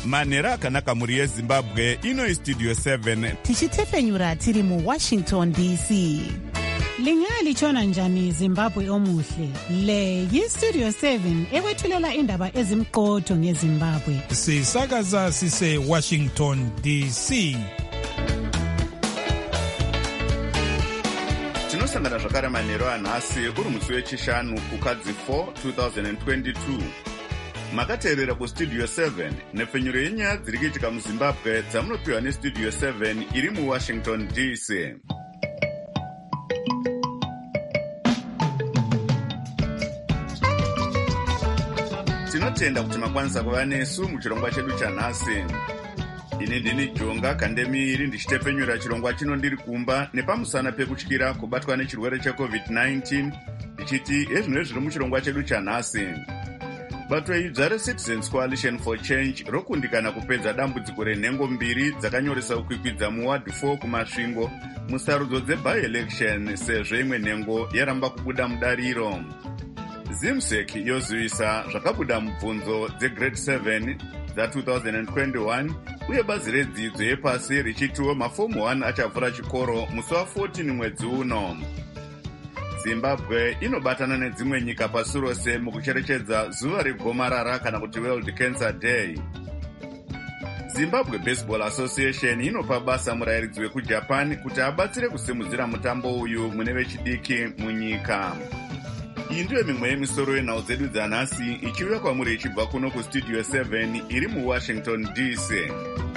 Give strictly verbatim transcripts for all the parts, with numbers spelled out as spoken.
manhero akanaka mhuri yezimbabwe. Ino istudio seven tichitefenyura tiri muwashington D C. Lingalitshona njani Zimbabwe omuhle? Le yistudio seven ekwethulela indaba ezimqotho ngeZimbabwe. Sisakaza sise Washington D C. tinosangana zvakare manhero anhasi uri musi wechishanu kukadzi four twenty twenty-two. Makateerera kustudio seven nepfenyuro yenyaya dziri kuitika muzimbabwe dzamunopiwa nestudio seven iri muwashington D C. Tinotenda kuti makwanisa kuva nesu muchirongwa chedu chanhasi. Ini ndini Jonga Kandemiri ndichitefenyura chirongwa chino ndiri kumba nepamusana pekutyira kubatwa nechirwere checovid nineteen ndichiti ezvino zviri muchirongwa chedu chanhasi. Bato idzva reCitizens Coalition for Change rokundikana kupedza dambudziko renhengo mbiri dzakanyoresa kukwikwidza muward four kumasvingo musarudzo dzeby-election sezvo imwe nhengo yaramba kubuda mudariro. Zimsec yozivisa zvakabuda mubvunzo dzegrade seven dza-twenty twenty-one uye bazi redzidzo yepasi richitiwo mafomu one achavhura chikoro musi wa-fourteen mwedzi uno. Zimbabwe inobatana nedzimwe nyika pasi rose mukucherechedza zuva regomarara kana kuti World Cancer Day. Zimbabwe Baseball Association inopa basa murayiridzi wekuJapan kuti abatsire kusimudzira mutambo uyu mune vechidiki munyika. Iyi ndiyo mimwe yemisoro yenhau dzedu dzanhasi ichiuya kwamuri ichibva kuno kustudio seven iri muwashington D C.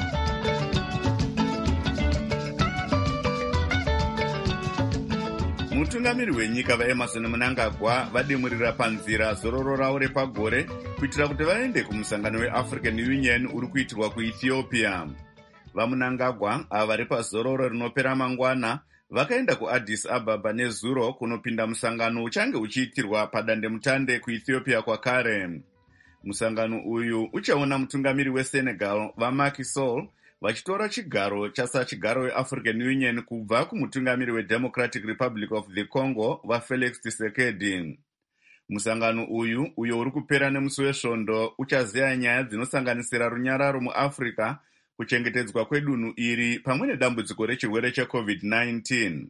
Mutungamiri wenyika vaEmerson Mnangagwa vadimurira panzira zororo ravo repagore kuitira kuti vaende kumusangano weAfrican Union uri kuitirwa kuEthiopia. VaMnangagwa ava vari pazororo rinopera mangwana vakaenda kuAddis Ababa nezuro kunopinda musangano uchange uchiitirwa padandemutande kuEthiopia kwakare. Musangano uyu uchaona mutungamiri weSenegal vaMacky Sall vachitora chigaro chasachigaro weAfrican Union kubva kumutungamiri weDemocratic Republic of the Congo vaFelix Tshisekedi. Musangano uyu uyo uri kupera nemusi wesvondo uchazeya nyaya dzinosanganisira runyararo muAfrica, kuchengetedzwa kwedunhu iri pamwe nedambudziko rechirwere checovid nineteen.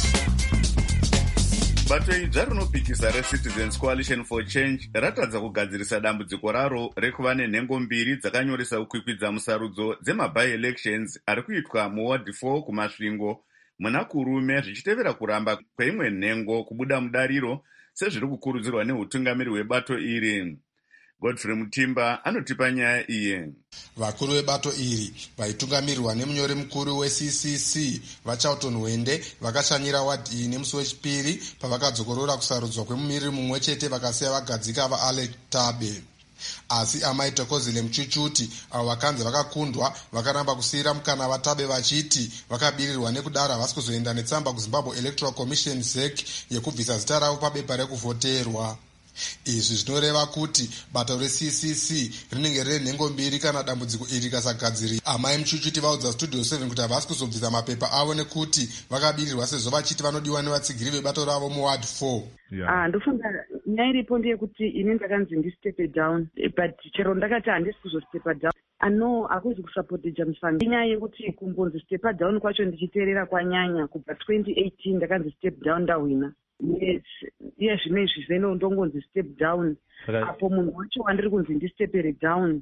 Bato idzva rinopikisa reCitizens Coalition for Change ratadza kugadzirisa dambudziko raro rekuva nenhengo mbiri dzakanyoresa kukwikwidza musarudzo dzemaby-elections ari kuitwa muward four kumasvingo muna kurume zvichitevera kuramba kweimwe nhengo kubuda mudariro sezviri kukurudzirwa neutungamiri hwebato iri. Godfrey Mutimba anotipa nyaya iye. Vakuru vebato iri vaitungamirirwa nemunyori mukuru weC C C vaCharlton Wende vakashanyira wadi iyi nemusi wechipiri pavakadzokorora kusarudzwa kwemumiriri mumwe chete vakasiya vagadzika vaAlec Tabe. Asi Amai Thokozile Mchuchuti avo vakanzi vakakundwa vakaramba kusiyira mukana vaTabe vachiti vakabirirwa nekudaro havasi kuzoenda netsamba kuZimbabwe Electoral Commission Z E C yekubvisa zita ravo pabepa rekuvhoterwa. Izvi zvinoreva kuti bato reC C C rinenge rine nhengo mbiri kana dambudziko iri rikasagadzirwa. Amai Mchuchuti vaudza studio seven kuti havasi kuzobvisa mapepa avo nekuti vakabirirwa sezvo vachiti vanodiwa nevatsigiri vebato ravo muward four. Ah, ndofunga nyaya iripo ndeyekuti ini ndakanzi ndistepe down, but chero ndakati handisi kuzostepa down. Ano hakuzi kusapoti Jamusanga. Inyaya yekuti kumbonzi stepa down kwacho ndichiteerera kwanyanya kubva twenty eighteen ndakanzi step down ndahwina. Yes, yes, zvinezvi zvino ndongonzi step down. Apo munhu wacho wandiri kunzi ndistepere down.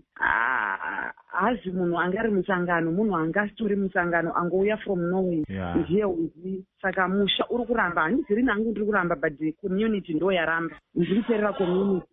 Ah, hazi munhu angari musangano, munhu angasitori musangano angouya from nowhere. Ndiye uzi saka musha uri kuramba, handiziri nangu ndiri kuramba but the community ndo yaramba. Ndiri kuteerera community.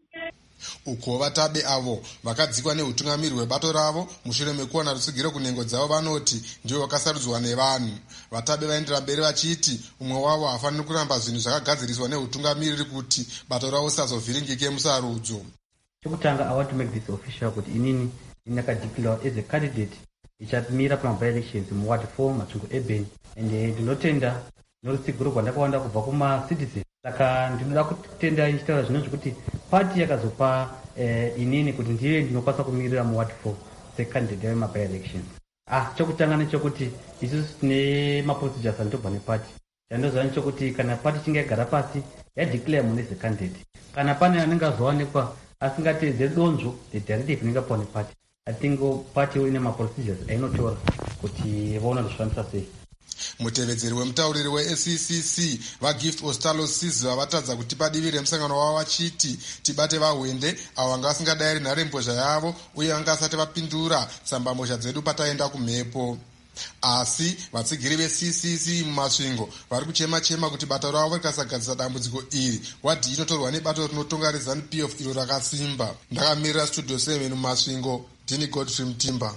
Uko vaTabe avo vakadzikwa neutungamiri hwebato ravo mushure mekuona rutsigiro kunhengo dzavo vanoti ndivo vakasarudzwa nevanhu. VaTabe vaendera mberi vachiti umwe wavo hafaniri kuramba zvinhu zvakagadziriswa neutungamiriri kuti bato ravo risazovhiringike musarudzo. Chekutanga, I want to make this official kuti inini ndakadeclare as a candidate ichamira pamaby-elections muward four Matsvingo Urban, and ndinotenda norutsigiro rwandakawana kubva kuma-citizens. Saka ndinoda kutenda ichitaura zvinhu zvekuti pati yakazopa eh, inini kuti ndiye ndinokwanisa kumirira muward four secondary yemaby-elections. Ah, chokutanga nechekuti isusu tine maprocedures andobva nepati. Chandoziva nechekuti kana pati chinge yagara pasi yadeclare munhu as a candidate, kana pane anenge azowanikwa asingateedzeri donzvo the directive inenge pawa nepati, I think party ine ma-procedures ainotora kuti vaona zvishandisa sei. Mutevedzeri wemutauriri we-S C C C vagift ostalo sizva vatadza kuti padivi remusangano wavo vachiti tibate vahwende avo vanga vasingadai ari nharembozha yavo uye vanga vasati vapindura tsambambozha dzedu pataenda kumhepo. Asi vatsigiri ve-C C C mumasvingo vari kuchema-chema kuti bata ravo rikasagadzisa dambudziko iri wadhi inotorwa nebato rinotonga reZANU-P F iro rakasimba. Ndakamirira studio seven mumasvingo, ndini Godfrey Mutimba.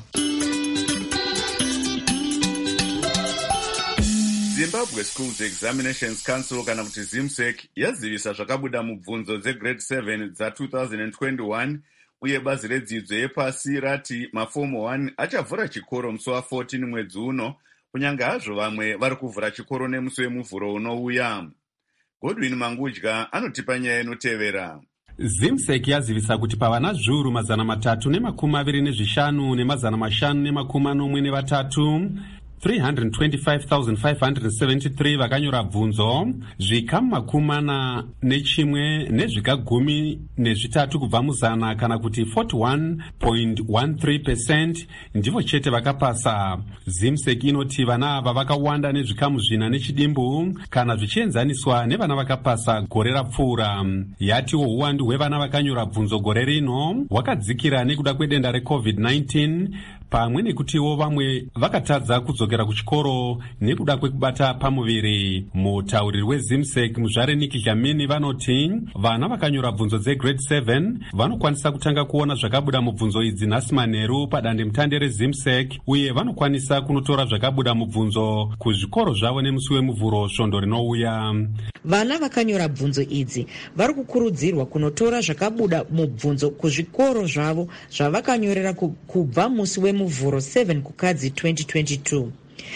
Zimbabwe Schools Examinations Council kana kuti ZIMSEC yazivisa zvakabuda mubvunzo dzegrade seven dza two thousand twenty-one uye bazi redzidzo yepasi rati mafomu one achavhura chikoro musi wa14 mwedzi uno, kunyange hazvo vamwe vari kuvhura chikoro nemusi wemuvhuro unouya. Godwin Mangudya anotipa nyaya inotevera. ZIMSEC yazivisa kuti pavana zviuru mazana matatu nemakumi maviri nezvishanu nemazana mashanu nemakumi manomwe nevatatu three hundred twenty-five thousand five hundred seventy-three vakanyora bvunzo, zvikamu makumi mana nechimwe nezvikagumi nezvitatu kubva muzana kana kuti forty-one point one three percent ndivo chete vakapasa. ZIMSEC inoti vana ava vakawanda nezvikamu zvina nechidimbu kana zvichienzaniswa nevana vakapasa gore rapfuura. Yatiwo uwandu hwevana vakanyora bvunzo gore rino hwakadzikira nekuda kwedenda recovid nineteen pamwe nekutiwo vamwe vakatadza kudzokera kuchikoro nekuda kwekubata pamuviri. Mutauriri weZIMSEC muzvare Niki Dlamini vanoti vana vakanyora bvunzo dzegrade seven vanokwanisa kutanga kuona zvakabuda mubvunzo idzi nhasi manheru padande mutande reZIMSEC uye vanokwanisa kunotora zvakabuda mubvunzo kuzvikoro zvavo nemusi wemuvhuro svondo rinouya. Vana vakanyora bvunzo idzi vari kukurudzirwa kunotora zvakabuda mubvunzo kuzvikoro zvavo zvavakanyorera kubva musi wemuvhuro seven kukadzi twenty twenty-two.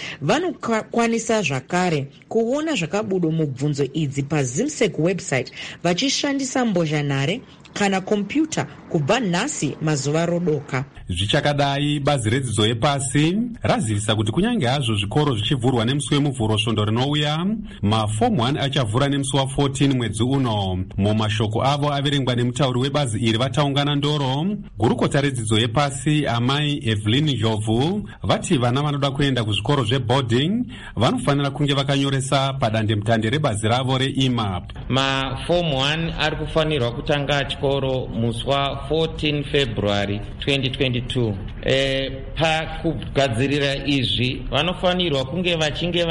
Vanokwanisa zvakare kuona zvakabuda mubvunzo idzi paZIMSEC website vachishandisa mbozhanhare kana kompyuta kubva nhasi mazuva rodoka. Zvichakadai, bazi redzidzo yepasi razivisa kuti kunyange hazvo zvikoro zvichivhurwa nemusi wemuvhuro svondo rinouya, mafomu one achavhura nemusi wa14 mwedzi uno. Mumashoko avo averengwa nemutauri webazi iri vataungana ndoro, gurukota redzidzo yepasi amai Evelyn Jovu vati vana vanoda kuenda kuzvikoro zveboarding vanofanira kunge vakanyoresa padande mutande rebazi ravo reI M A P. Mafomu one ari kufanirwa kutanga chikoro musi wa14 February twenty twenty-two. E, pakugadzirira izvi vanofanirwa kunge vachinge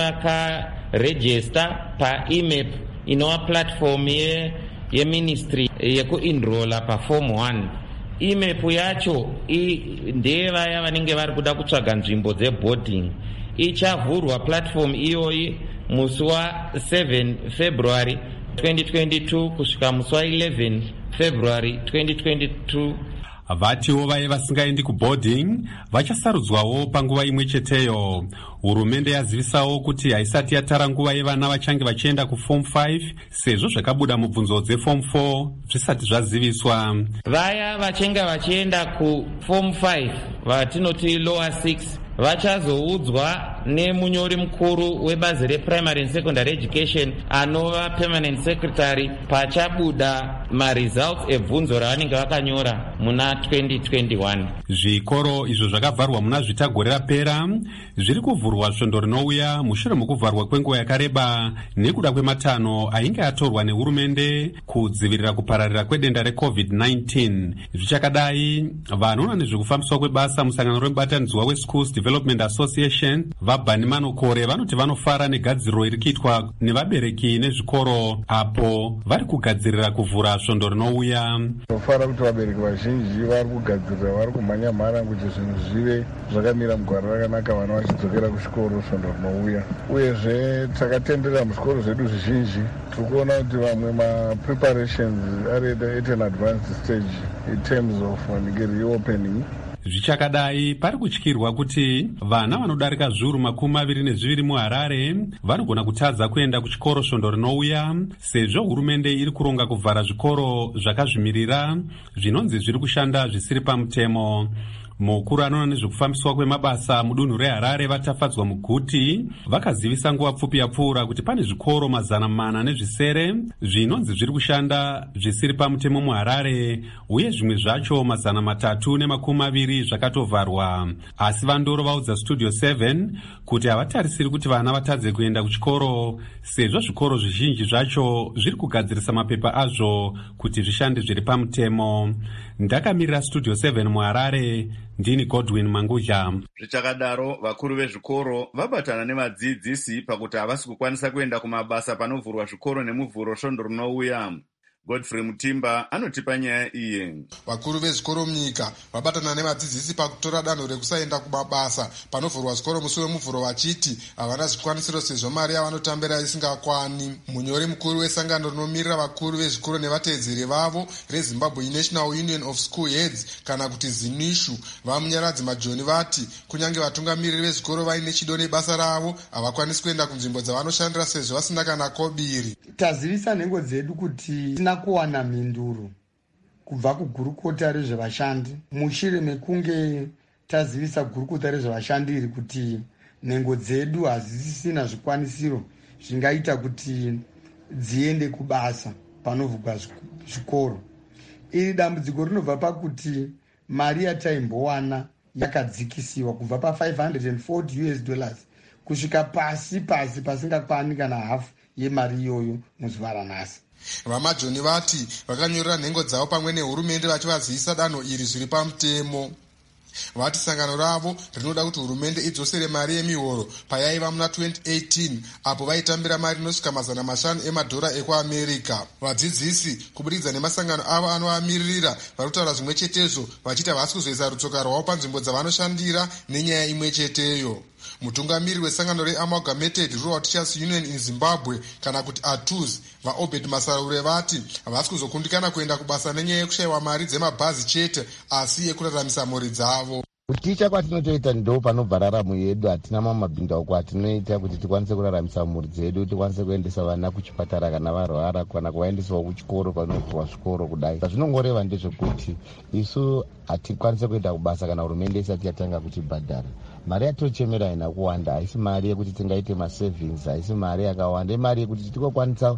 vakarejista paI M A P inova platform ye, ye ministry yekuenrolla pafomu one. I M A P yacho ndeye vaya vanenge vari kuda kutsvaga nzvimbo dzeboarding. Ichavhurwa platform iyoyi musi wa7 February twenty twenty-two kusvika musi wa11 February twenty twenty-two. Vatiwo vaye vasingaendi kuboarding vachasarudzwawo panguva imwe cheteyo. Hurumende yazivisawo kuti haisati yatara nguva yevana vachange vachienda kuform five sezvo zvakabuda mubvunzo dzeform four zvisati zvaziviswa. Vaya vachenga vachienda kuform five vatinoti lower six vachazoudzwa nemunyori mukuru webazi reprimary and secondary education anova permanent secretary pachabuda maresults ebvunzo ravanenge vakanyora muna twenty twenty-one. Zvikoro izvo zvakavharwa muna zvitagore rapera zviri kuvhurwa svondo rinouya mushure mekuvharwa kwenguva yakareba nekuda kwematanho ainge atorwa nehurumende kudzivirira kupararira kwedenda recovid nineteen. Zvichakadai, vanoona nezvekufambiswa kwebasa musangano remubatanidzwa weSchools Development Association vabhani manokore vanoti vanofara negadziriro iri kuitwa nevabereki nezvikoro apo vari kugadzirira kuvhura svondo rinouya. Tofara kuti vabereki vazhinji vari kugadzirira, vari kumhanya mhara kuti zvinhu zvive zvakamira mugwara rakanaka vana vachidzokera kuchikoro svondo rinouya. Uyezve takatendera muzvikoro zvedu zvizhinji tiri kuona kuti vamwe mapreparations ari at an advanced stage in terms of reopening. Zvichakadai, pari kutyirwa kuti vana vanodarika zviuru makumi maviri nezviviri muHarare vanogona kutadza kuenda kuchikoro svondo rinouya sezvo hurumende iri kuronga kuvhara zvikoro zvakazvimirira zvinonzi zviri kushanda zvisiri pamutemo. mukuru anoona nezvekufambiswa kwemabasa mudunhu reHarare vatafadzwa muguti vakazivisa nguva pfupi yapfuura kuti pane zvikoro mazana mana nezvisere zvinonzi zviri kushanda zvisiri pamutemo muHarare, uye zvimwe zvacho mazana matatu nemakumi maviri zvakatovharwa. Asi Vandoro vaudza Studio seven kuti havatarisiri kuti vana vatadze kuenda kuchikoro, sezvo zvikoro zvizhinji zvacho zviri kugadzirisa mapepa azvo kuti zvishande zviri pamutemo. Ndakamirira Studio seven muHarare, ndini Godwin Manguja. Zvichakadaro, vakuru vezvikoro vabatana nevadzidzisi pakuti havasi kukwanisa kuenda kumabasa panovhurwa zvikoro nemuvhuro svondo rinouya. Godfrey Mutimba anotipa nyaya iye. Vakuru vezvikoro munyika vabatana nevadzidzisi pakutora danho rekusaenda kumabasa panovhurwa zvikoro musi wemuvhuro vachiti havana zvikwanisiro sezvo mari yavanotambira isingakwani. Munyori mukuru wesangano rinomirira vakuru vezvikoro nevateedzeri vavo reZimbabwe National Union of School Heads kana kuti ZINUSHU vamunyaradzi Majoni vati kunyange vatungamiriri vezvikoro vaine chido nebasa ravo havakwanisi kuenda kunzvimbo dzavanoshandira sezvo vasina kana kobiri. Tazivisa nhengo dzedu kuti tina kuwana mhinduro kubva kugurukota rezvevashandi mushure mekunge tazivisa gurukota rezvevashandi iri kuti nhengo dzedu hazisisina zvikwanisiro zvingaita kuti dziende kubasa panovhurwa zvikoro. Iri dambudziko rinobva pakuti mari yataimbowana yakadzikisiwa kubva pa five hundred forty US dollars kusvika pasi pasi pasingakwani kana hafu yemari iyoyo muzuva ranhasi. Vamajoni vati vakanyorera nhengo dzavo pamwe nehurumende vachivazivisa danho iri zviri pamutemo. Vati sangano ravo rinoda kuti hurumende idzosere mari yemihoro payaiva muna twenty eighteen apo vaitambira mari inosvika mazana mashanu emadhora ekuAmerika. Vadzidzisi kubudikidza nemasangano avo anoamiririra vari kutaura zvimwe chetezvo vachita vasi kuzoisa rutsoka rwavo panzvimbo dzavanoshandira nenyaya imwe cheteyo. Mutungamiri wesangano reAmalgamated Rural Teachers Union in Zimbabwe kana kuti A T U Z vaObed Masaraure vati havasi kuzokundikana kuenda kubasa nenyaya yekushayiwa mari dzemabhazi chete asi yekuraramisa mhuri dzavo. Kuticha kwatinotoita ndo panobva raramo yedu. Hatina mamwe mabhindauko atinoita kuti tikwanise kuraramisa mhuri dzedu, tikwanise kuendesa vana kuchipatara kana varwara kana kuvaendesawo kuchikoro panovhurwa zvikoro kudai. Zvinongoreva ndezvekuti isu hatikwanise kuenda kubasa kana hurumende isati yatanga kuchibhadhara. Mari yatochemera haina kuwanda, haisi mari yekuti tingaite masavings, haisi mari yakawanda, imari yekuti tikokwanisa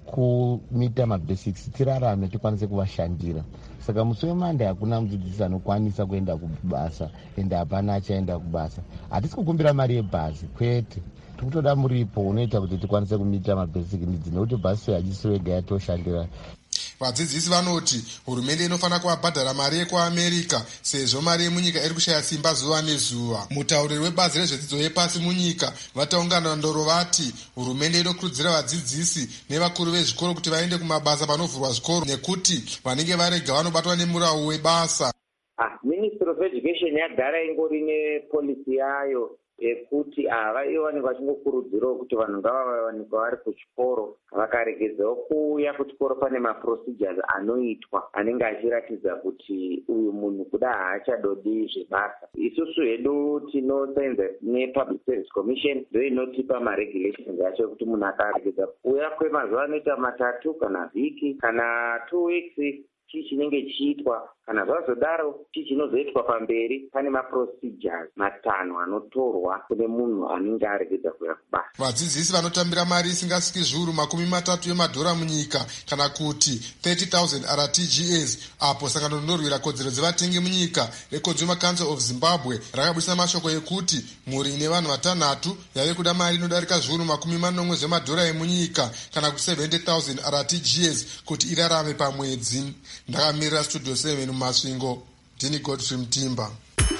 kumita mabasics tirarame tikwanise kuvashandira. Saka musi weMonday hakuna mudzidzisi anokwanisa kuenda kubasa ende hapana achaenda kubasa. Hatisi kukumbira mari yebhazi kwete, tikutoda muripo unoita kuti tikwanise kumita mabasic needs nekuti bhazi hachisi wega yatoshandira. Vadzidzisi vanoti hurumende inofanira kuvabhadhara mari yekuAmerika sezvo mari yemunyika iri kushaya simba zuva nezuva. Mutauriri webazi rezvedzidzo yepasi munyika vataungana ndoro vati hurumende inokurudzira vadzidzisi nevakuru vezvikoro kuti vaende kumabasa panovhurwa zvikoro nekuti vanenge varega vanobatwa nemurawu webasa. Ah, Ministry of Education yagara ingori nepolisi yayo yekuti havaiwanikwa vachingokurudzirawo kuti vanhu ngavawanikwa vari kuchikoro, vakaregedzawo kuuya kuchikoro pane maprocedures anoitwa anenge achiratidza kuti uyu munhu kuda haachadodi zvebasa. Isusu hedu tinosenza nePublic Service Commission ndo inotipa maregulations acho ekuti munhu akaregedza kuuya kwemazuva anoita matatu kana vhiki kana two weeks chii chinenge chiitwa, kana zvazodaro chii chinozoitwa pamberi. Pane maprocedures matano anotorwa kune munhu anenge aregedza kuuya kubasa. Vadzidzisi vanotambira mari isingasviki zviuru makumi matatu yemadhora munyika kana kuti thirty thousand R T G S, apo sangano rinorwira kodzero dzevatengi munyika reConsumer Council of Zimbabwe rakabudisa mashoko ekuti mhuri ine vanhu vatanhatu yave kuda mari inodarika zviuru makumi manomwe zvemadhora emunyika kana kuti seventy thousand R T G S kuti irarame pamwedzi. Ndakamirira Studio seven mumasvingo, ndini Godfrey Mutimba.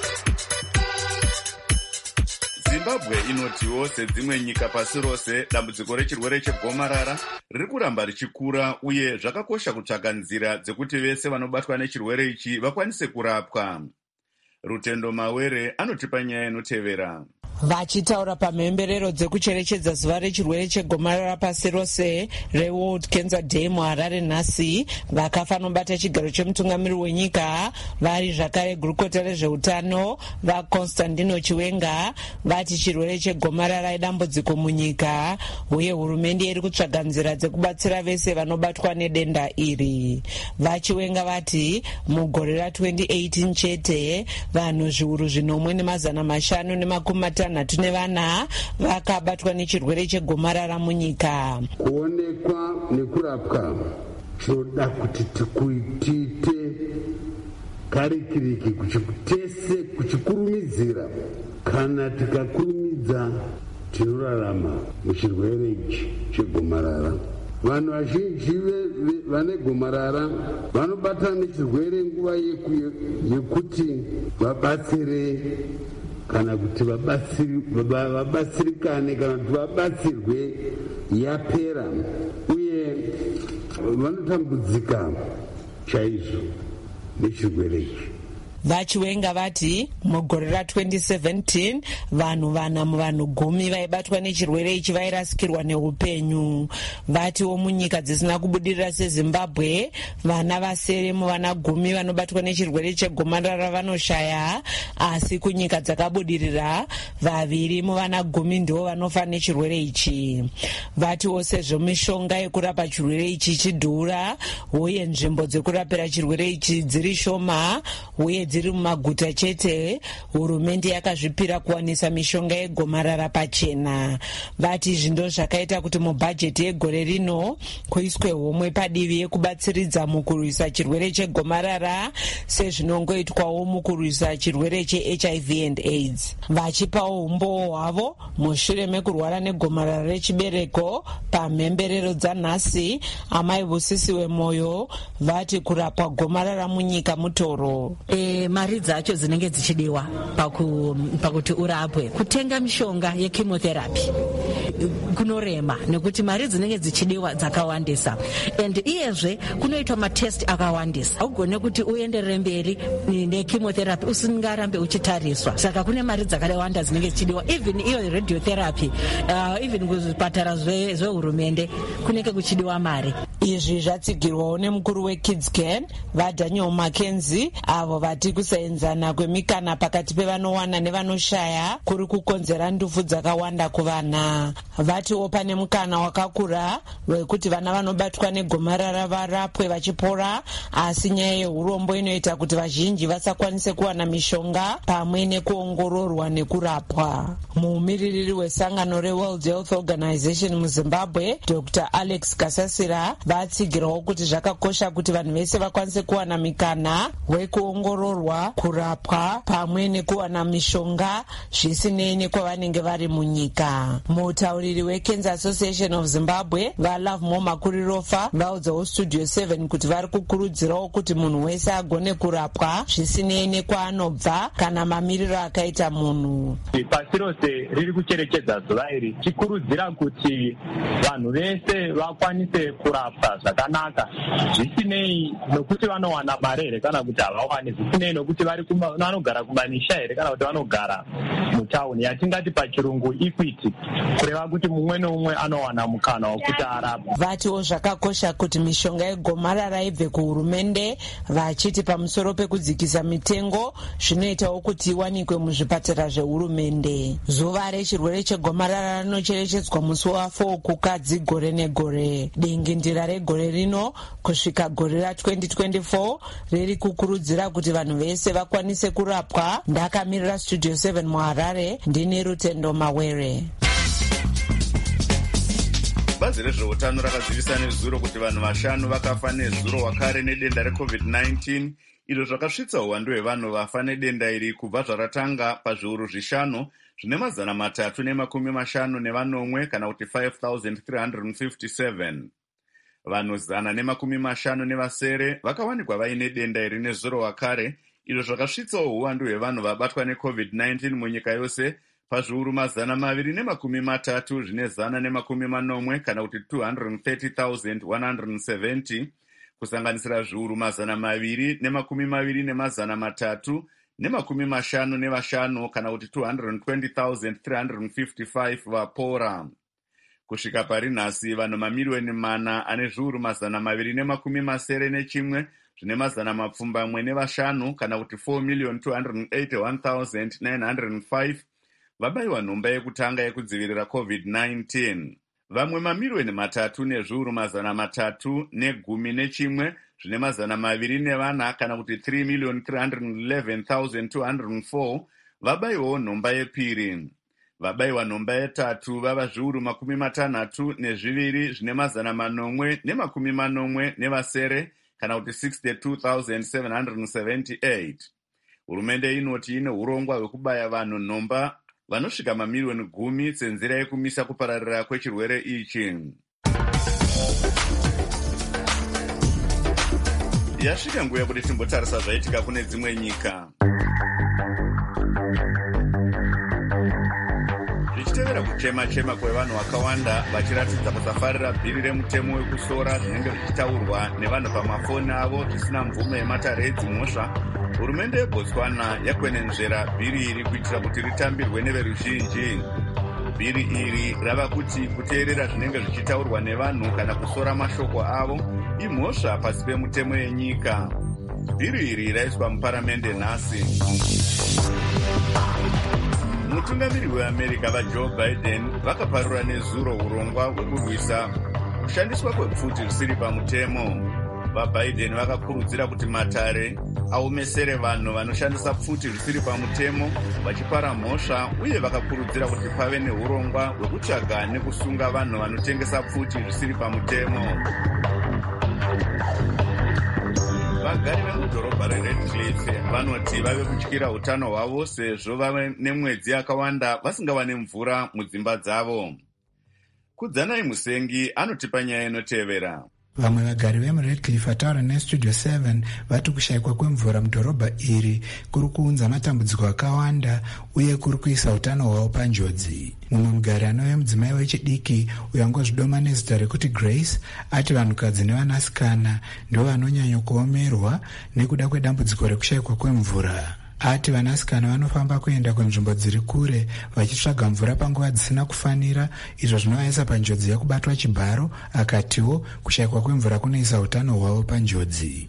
Zimbabwe inotiwo sedzimwe nyika pasi rose dambudziko rechirwere chegomarara riri kuramba richikura uye zvakakosha kutsvaka nzira dzekuti vese vanobatwa nechirwere ichi vakwanise kurapwa. Rutendo Mawere anotipa nyaya inotevera. Vachitaura pamhemberero dzekucherechedza zuva rechirwere chegomarara pasi rose reWorld Cancer Day muHarare nhasi, vakafa nobata chigaro chemutungamiri wenyika vari zvakare gurukota rezveutano vaConstantino Chiwenga vati chirwere chegomarara idambudziko munyika uye hurumende iri kutsvaga nzira dzekubatsira vese vanobatwa nedenda iri. VaChiwenga vati mugore ra-twenty eighteen chete vanhu zviuru zvinomwe nemazana mashanu nemakumi matanhatu nevana vakabatwa nechirwere chegomarara munyika. Kuonekwa nekurapwa zvinoda kuti tiite karikiriki kuchitese kuchikurumidzira. Kana tikakurumidza tinorarama muchirwere ichi chegomarara. Vanhu vazhinji vane gomarara vanobatana nechirwere nguva yekuti vabatsire kana kuti vabatsirikane kana kuti vabatsirwe yapera, uye vanotambudzika chaizvo nechirwere ichi. VaChiwenga vati mugore ra-twenty seventeen vanhu vana muvanhu gumi vaibatwa nechirwere ichi vairasikirwa neupenyu. Vatiwo munyika dzisina kubudirira seZimbabwe vana vasere muvana gumi vanobatwa nechirwere chegomarara vanoshaya, asi kunyika dzakabudirira vaviri muvana gumi ndivo vanofa nechirwere ichi. Vatiwo sezvo mishonga yekurapa chirwere ichi chidhura uye nzvimbo dzekurapira chirwere ichi dziri shoma uye dziri mumaguta chete, hurumende yakazvipira kuwanisa mishonga yegomarara pachena. Vati izvi ndo zvakaita kuti mubhajeti yegore rino kuiswe homwe padivi yekubatsiridza mukurwisa chirwere chegomarara sezvinongoitwawo mukurwisa chirwere cheH I V and AIDS. Vachipawo umbowo hwavo mushure mekurwara negomarara rechibereko pamhemberero dzanhasi, amai Busisiwe Moyo vati kurapwa gomarara munyika mutoro. E, mari dzacho dzinenge dzichidiwa paku, pakuti urapwe, kutenga mishonga yechemotherapy kunorema nekuti mari dzinenge dzichidiwa dzakawandisa, and iyezve kunoitwa matest akawandisa. Ugone kuti uenderere mberi nechemotherapy usingarambe uchitariswa, saka kune mari dzakawanda dzinenge dzichidiwa. Even iyo radiotherapy uh, even kuzvipatara zvehurumende kunenge kuchidiwa mari. Izvi zvatsigirwawo nemukuru weKidscan vaDaniel Mackenzie avo vati kusaenzana kwemikana pakati pevanowana nevanoshaya kuri kukonzera ndufu dzakawanda kuvana. Vatiwo pane mukana wakakura wekuti vana vanobatwa negomarara varapwe vachipora, asi nyaya yeurombo inoita kuti vazhinji vasakwanise kuwana mishonga pamwe nekuongororwa nekurapwa. Muumiririri wesangano reWorld Health Organization muZimbabwe Doctor Alex Kasasira vatsigirawo kuti zvakakosha kuti vanhu vese vakwanise kuwana mikana wekuongororwa, kurapwa pamwe nekuwana mishonga zvisinei nekwavanenge vari munyika. Mutauriri weCancer Association of Zimbabwe vaLove More Makurirofa vaudzawo Studio seven kuti vari kukurudzirawo kuti munhu wese agone kurapwa zvisinei nekwaanobva kana mamiriro akaita munhu. Pasi rose riri kucherechedza zuva iri chikurudzira kuti vanhu vese vakwanise kurapwa zvakanaka zvisinei nokuti vanowana mari here kana kuti havawani, zvisinei nokuti vanogara kumamisha here kana kuti vanogara mutauni, yatingati pachirungu equity, kureva kuti mumwe nomumwe anowana mukana wekuti arapwe. Vatiwo zvakakosha kuti mishonga yegomarara ibve kuhurumende, vachiti pamusoro pekudzikisa mitengo zvinoitawo kuti iwanikwe muzvipatara zvehurumende. Zuva rechirwere chegomarara rinocherechedzwa musi wa4 kukadzi gore negore. Dingindira regore rino kusvika gore ra-twenty twenty-four riri kukurudzira kuti vanhu vese vakwanise kurapwa. Ndakamirira Studio seven muHarare, ndini Rutendo Mawere. Bazi rezveutano rakazivisa nezuro kuti vanhu vashanu vakafa nezuro wakare nedenda recovid nineteen, izvo zvakasvitsa uwandu hwevanhu vafa nedenda iri kubva zvaratanga pazviuru zvishanu zvine mazana matatu nemakumi mashanu nevanomwe kana kuti five thousand three hundred fifty-seven. Vanhu zana nemakumi mashanu nevasere vakawanikwa vaine denda iri nezuro wakare, izvo zvakasvitsawo uwandu hwevanhu vabatwa necovid nineteen munyika yose pazviuru mazana maviri nemakumi matatu zvine zana nemakumi manomwe kana kuti two hundred thirty thousand one hundred seventy, kusanganisira zviuru mazana maviri nemakumi maviri nemazana matatu nemakumi mashanu nevashanu kana kuti two hundred twenty thousand three hundred fifty-five vapora. Kusvika pari nhasi vanhu mamiliyoni mana ane zviuru mazana maviri nemakumi masere nechimwe zvine mazana mapfumbamwe nevashanu kana kuti four million two hundred eighty-one thousand nine hundred five vabayiwa nhomba yekutanga yekudzivirira covid nineteen. Vamwe mamiliyoni matatu nezviuru mazana matatu negumi nechimwe zvine mazana maviri nevana kana kuti three million three hundred eleven thousand two hundred four vabayiwawo nhomba yepiri. Vabayiwa nhomba yetatu vava zviuru makumi matanhatu nezviviri zvine mazana manomwe nemakumi manomwe nevasere kana kuti sixty-two thousand seven hundred seventy-eight. Hurumende inoti ine urongwa hwekubaya vanhu nhomba vanosvika mamiliyoni gumi senzira yekumisa kupararira kwechirwere ichi. Yasvika nguva yekuti timbotarisa zvaitika kune dzimwe nyika. Zvichitevera kuchema-chema kwevanhu vakawanda vachiratidza kusafarira bhiri remutemo wekusora zvinenge zvichitaurwa nevanhu pamafoni avo zvisina mvume yematare edzimhosva, hurumende yeBotswana yakwenenzvera bhiri iri kuitira kuti ritambirwe neveruzhinji. Bhiri iri rava kuti kuteerera zvinenge zvichitaurwa nevanhu kana kusora mashoko avo imhosva pasi pemutemo yenyika. Bhiri iri raiswa muparamende nhasi. Mutungamiri weAmerica vaJoe Biden vakaparura nezuro urongwa hwekurwisa kushandiswa kwepfuti zvisiri pamutemo. VaBiden vakakurudzira kuti matare aomesere vanhu vanoshandisa pfuti zvisiri pamutemo vachipara mhosva, uye vakakurudzira kuti pave neurongwa hwekutsvaga nekusunga vanhu vanotengesa pfuti zvisiri pamutemo. Vagari vemudhorobha reRedcliffe vanoti vave kutyira utano hwavo sezvo vave nemwedzi yakawanda vasingavane mvura mudzimba dzavo. Kudzanai Musengi anotipa nyaya inotevera. Vamwe vagari vemuRedcliffe vataura neStudio seven vati kushayikwa kwemvura mudhorobha iri kuri kuunza matambudziko akawanda uye kuri kuisa utano hwavo panjodzi. Mumwe mugari anove mudzimai wechidiki uyo angozvidoma nezita rekuti Grace ati vanhukadzi nevanasikana ndo vanonyanya kuomerwa nekuda kwedambudziko rekushayikwa kwemvura. Ati vanasikana vanofamba kuenda kunzvimbo dziri kure vachitsvaga mvura panguva dzisina kufanira, izvo zvinovaisa panjodzi yekubatwa chibharo. Akatiwo kushayikwa kwemvura kunoisa utano hwavo panjodzi.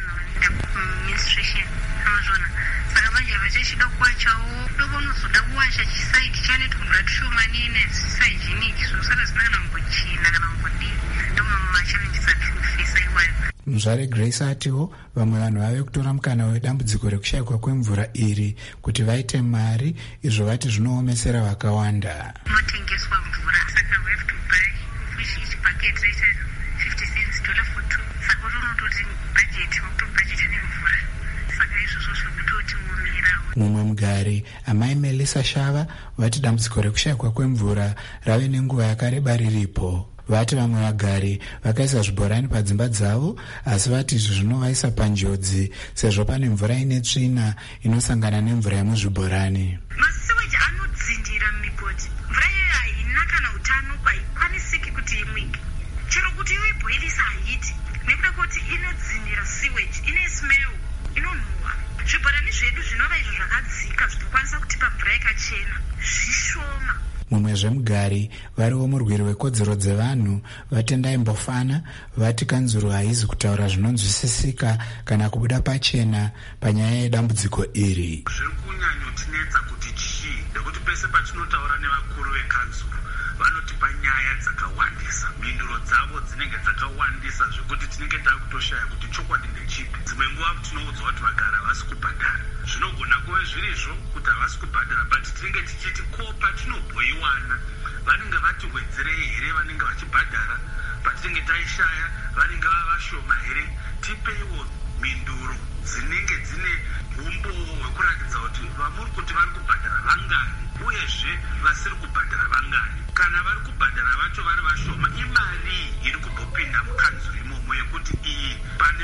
Muzvare Grace atiwo vamwe vanhu vave kutora mukana wedambudziko rekushayikwa kwemvura iri kuti vaite mari, izvo vati zvinoomesera vakawanda. Motengeswa mvura saka we have to buy which each packet rated fifty cents dollar for two. Saka unototi budget wakuto budget nemvura. Saka izvozvo zvekutoti muomera. Mumwe mugari amai Melissa Shava vati dambudziko rekushayikwa kwemvura rave nenguva yakareba riripo. Vati vamwe vagari vakaisa zvibhorani padzimba dzavo, asi vati izvi zvinovaisa panjodzi sezvo pane mvura ine tsvina inosangana nemvura yemuzvibhorani. Masiweji anodzindira mumigodi. Mvura iyoyo haina kana utano kwaikwanisiki kuti imwike. Chero kuti iboilisa haiti nekuda kuti inodzindira siweji, ine smell, inonhuhwa. Zvibhorani zvedu zvinova izvo zvakadzika zvinokwanisa kutipa mvura yakachena zvishoma. Mumwe zvemugari variwo murwiri wekodzero dzevanhu vatendai Mbofana vati kanzuro haizi kutaura zvinonzwisisika kana kubuda pachena panyaya yedambudziko iri. Zviri kunyanyotinetsa kuti chii ndekuti pese patinotaura nevakuru vekanzuro vanotipa nyaya dzakawandisa, mhinduro dzavo dzinenge dzakawandisa zvekuti tinenge takutoshaya kuti chokwadi ndechipi. Dzimwe nguva tinoudzwa kuti vagara havasi kubhadhara. Zvinogona kuve zvirizvo kuti havasi kubhadhara, but tinenge tichiti ko patinobhoiwana vanenge vatiwedzerei here vanenge vachibhadhara, patinenge taishaya vanenge vavashoma here. Tipeiwo mhinduro dzinenge dzine umbowo hwekuratidza kuti vamuri kuti vari kubhadhara vangani uyezve vasiri kubhadhara vangani. Kana vari kubhadhara vacho vari vashoma, imari iri kubhopinda mukanzuro imomo yekuti iyi pane vashoma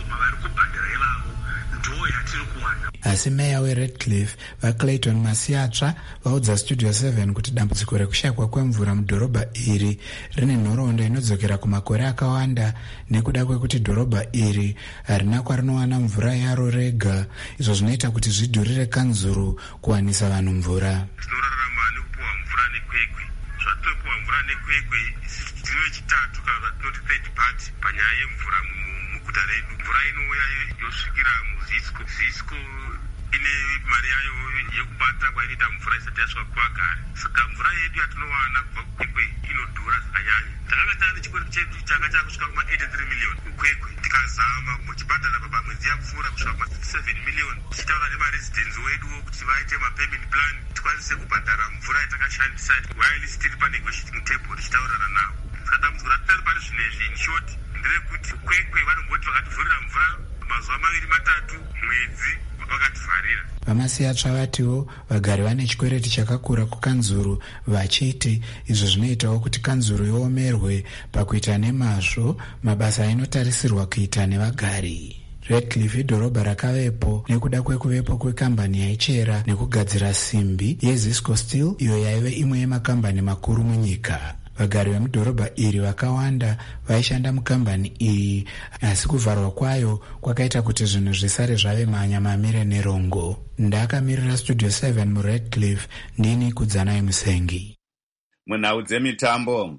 mavari kubhadhara ivavo ndo yatiri kuwana. Asi meya weredcliffe vaclayton masiatsva vaudza studio seven kuti dambudziko rekushayikwa kwemvura mudhorobha iri rine nhoroondo inodzokera kumakore akawanda nekuda kwekuti dhorobha iri harina kwarinowana mvura yaro rega, izvo zvinoita kuti zvidhurire kanzuru kuwanisa vanhu mvura. Tinorarama nekupuwa mvura nekwekwe. Zvatopuwa mvura nekwekwe tino chitatu kana tinoti third party panyaya yemvura muguta redu. Mvura inouya yosvikira muzisco. Zisco ine mari yayo yekubata kwainoita mvura isati yasvika kuvagari. Saka mvura yedu yatinowana kubva kukwekwe inodhura zvakanyanya. Takanga tane chikwereti chedu changa chakusvika kuma eighty-three million kukwekwe. Tikazama muchibhadhara pamwedzi yapfuura kusvika kuma sixty-seven million. Tichitaura nemaresidents wedu kuti vaite mapayment plan tikwanise kubhadhara mvura yatakashandisa while still pa negotiating table tichitaurana navo. Saka dambudziko ratari pari zvinezvi in short nderekuti kwekwe vanomboti vakativhurira mvura mazuva maviri matatu mwedzi vakativharira. Vamasiatsva vatiwo vagari vane chikwereti chakakura kukanzuru vachiti izvo zvinoitawo kuti kanzuru iomerwe pakuita nemazvo mabasa ainotarisirwa kuita nevagari. Redcliffe idhorobha rakavepo nekuda kwekuvepo kwekambani yaichera nekugadzira simbi yeZisco Steel, iyo yaive imwe yemakambani makuru munyika. Vagari vemudhorobha iri vakawanda vaishanda mukambani iyi, asi kuvharwa kwayo kwakaita kuti zvinhu zvisare zvave manya mamire nerongo. Ndakamirira studio seven muredcliffe, ndini Kudzanai Musengi. Munhau dzemitambo.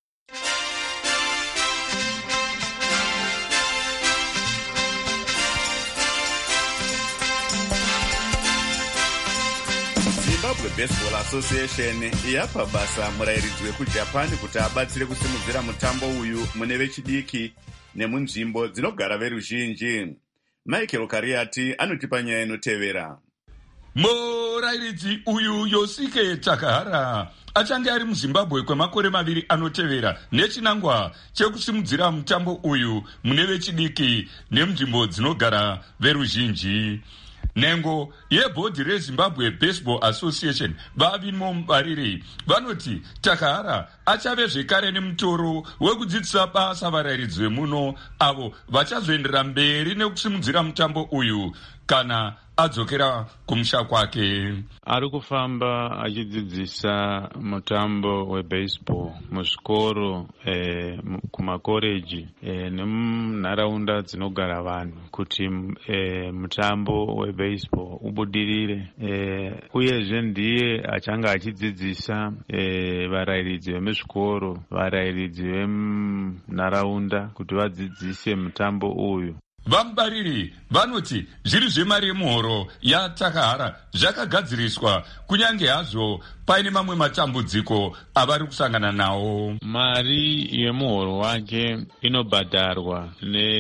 Zimbabwe Baseball Association yapa basa murairidzi wekuJapan kuti abatsire kusimudzira mutambo uyu mune vechidiki nemunzvimbo dzinogara veruzhinji. Michael Kariati anotipa nyaya inotevera. Murairidzi uyu Yosuke Takahara achange ari muZimbabwe kwemakore maviri anotevera nechinangwa chekusimudzira mutambo uyu mune vechidiki nemunzvimbo dzinogara veruzhinji. Nengo yebhodhi reZimbabwe Baseball Association vavimo mubariri vanoti Takahara achave zvekare nemutoro wekudzidzisa basa varairidzi vemuno avo vachazoendera mberi nekusimudzira mutambo uyu kana adzokera kumusha kwake. Ari kufamba achidzidzisa mutambo webaseball muzvikoro eh, kumakoreji eh, nemunharaunda dzinogara vanhu kuti eh, mutambo webaseball ubudirire eh, uyezve ndiye achanga achidzidzisa eh, varairidzi vemuzvikoro varairidzi vemunharaunda kuti vadzidzise mutambo uyu. Vamubariri vanoti zviri zvemari yemuhoro yaTakahara zvakagadziriswa kunyange hazvo paine mamwe matambudziko avari kusangana nawo. Mari yemuhoro wake inobhadharwa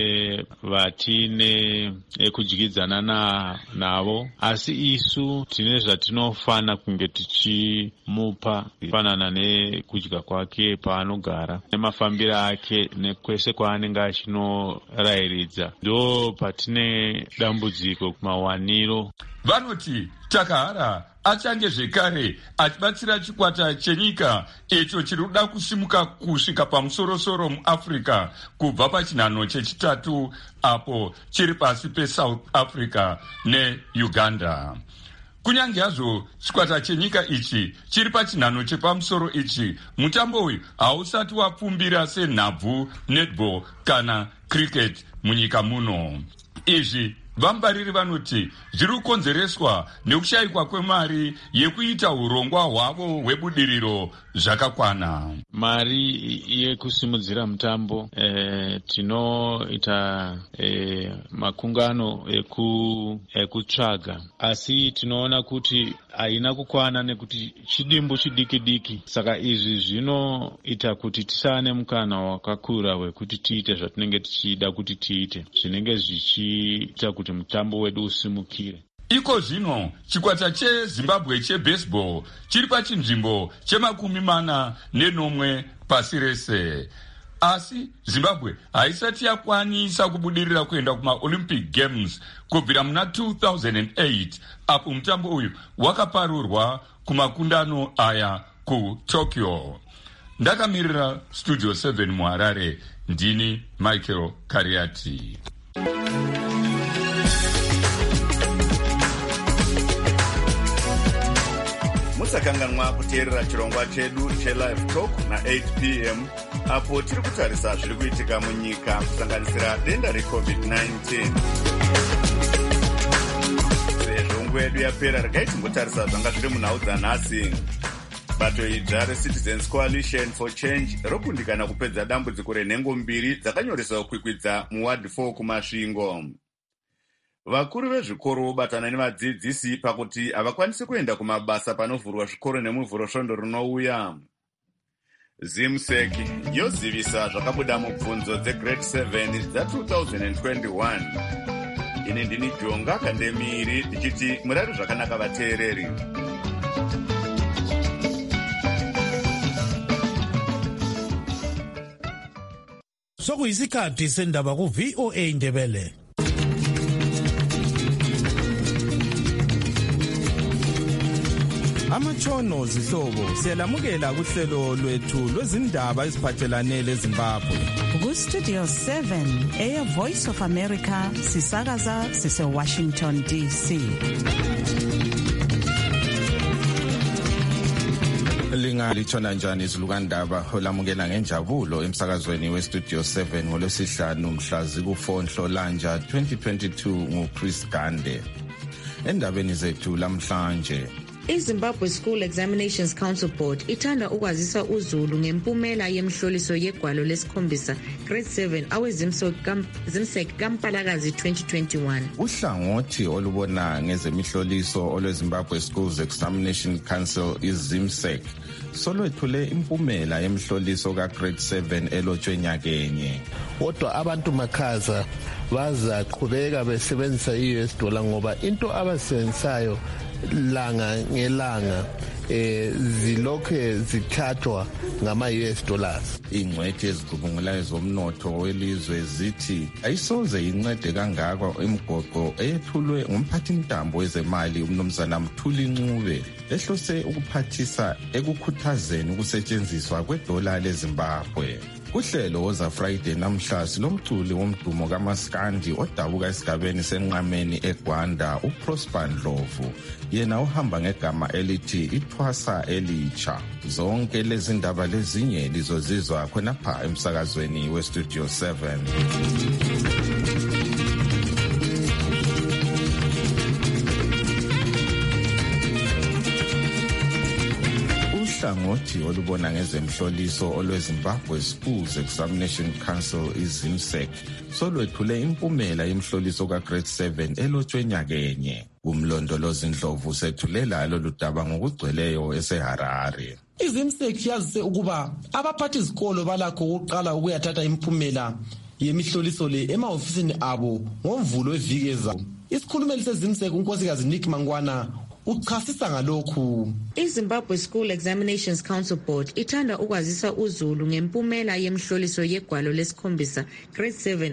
nevatine ekudyidzana na, navo asi isu tine zvatinofana kunge tichimupa kufanana nekudya kwake paanogara nemafambiro ake nekwese kwaanenge achinorairidza. Ndo patine dambudziko kumawaniro. Vanoti Takahara achange zvekare achibatsira chikwata chenyika icho chiri kuda kusimuka kusvika pamusorosoro muAfrica kubva pachinhano chechitatu apo chiri pasi peSouth Africa neUganda. Kunyange hazvo chikwata chenyika ichi chiri pachinhano chepamusoro ichi, mutambo uyu hausati wapfumbira senhabvu, netball kana cricket munyika muno. Izvi vamubariri vanoti zviri kukonzereswa nekushayikwa kwemari yekuita urongwa hwavo hwebudiriro zvakakwana. Mari yekusimudzira mutambo eh, tinoita eh, makungano eku, ekutsvaga asi tinoona kuti haina kukwana nekuti chidimbu chidiki diki. Saka izvi zvinoita kuti tisane mukana wakakura wekuti tiite zvatinenge tichida kuti tiite zvinenge zvichiita kuti mutambo wedu usimukire. Iko zvino chikwata cheZimbabwe chebaseball chiri pachinzvimbo chemakumi mana nenomwe pasi rese. Asi Zimbabwe haisati yakwanisa kubudirira kuenda kumaOlympic Games kubvira muna two thousand eight apo mutambo uyu wakaparurwa kumakundano aya kuTokyo. Ndakamirira Studio seven muHarare, ndini Michael Kariati. musakanganwa kuteerera chirongwa chedu chelive talk na eight p m apo tiri kutarisa zviri kuitika munyika kusanganisira denda recovid nineteen. sezvo nguva yedu yapera regai timbotarisa zvanga zviri munhau dzanhasi. bato idzva recitizens coalition for change rokundikana kupedza dambudziko renhengo mbiri dzakanyoreswa kukwikwidza muward four kumasvingo. vakuru vezvikoro vobatana nevadzidzisi pakuti havakwanisi kuenda kumabasa panovhurwa zvikoro nemuvhuro svondo rinouya. zimsec yozivisa zvakabuda mubvunzo dzegrade seven dza-twenty twenty-one. ini ndini jonga kandemiri ndichiti murari zvakanaka vateereri. sokuyisikhathi sendaba ku-V O A Ndebele. Amatshono zihlobo siyalamukela kuhlelo lwethu lwezindaba eziphathelane leZimbabwe. Ku-Studio seven eya Voice of America sisakaza sise-Washington D C. Lingalithona njani izilukandaba olamukela ngenjabulo emsakazweni we-Studio seven ngolwesihlanu mhla ziku-four Nhlolanja twenty twenty-two nguChris Gande. Endabeni zethu lamhlanje, iZimbabwe School Examinations Council Board ithanda ukwazisa uZulu ngempumela yemhloliso yegwalo lesikhombisa grade seven awezimsek kaMpalakazi twenty twenty-one. uhlangothi olubona ngezemihloliso olweZimbabwe Schools Examination Council iZimsek solwethule impumela yemhloliso kagrade seven elotshwe nyakenye. Kodwa abantu makhaza bazaqhubeka besebenzisa i-U S dollar ngoba into abasebenzisayo langa ngelanga eh zilokhe zithathwa ngama-U S dollars. ingcwethi ezicubungulayo zomnotho welizwe zithi ayisoze incede kangako imigoqo eyethulwe ngumphathintambo wezemali umnumzana Mthuli Ncube ehlose ukuphathisa ekukhuthazeni ukusetshenziswa kwedola leZimbabwe. kuhlelo woza Friday namhla silomculi womdumo kaMaskandi odabuka esigabeni senqameni eGwanda uProsper Ndlovu, yena uhamba ngegama elithi ithwasa elitsha. zonke lezi ndaba lezinye lizozizwa khonapha emsakazweni weStudio seven. uhlangothi olubona ngezemhloliso olweZimbabwe Schools Examination Council iZimsek solwethule impumela yemhloliso kagrade seven elotshwe nyakenye. umlondolozi Ndlovu sethulela lolu daba ngokugcweleyo eseHarare. iZimsek yazise ukuba abaphathi izikolo balakho ukuqala ukuyathatha impumela yemihloliso le emahofisini abo ngomvulo weviki ezayo. isikhulumeli seZimsek unkosikazi Nick Mangwana uchasisa ngalokhu. iZimbabwe School Examinations Council Board ithanda ukwazisa uZulu ngempumela yemhloliso yegwalo lesikhombisa grade seven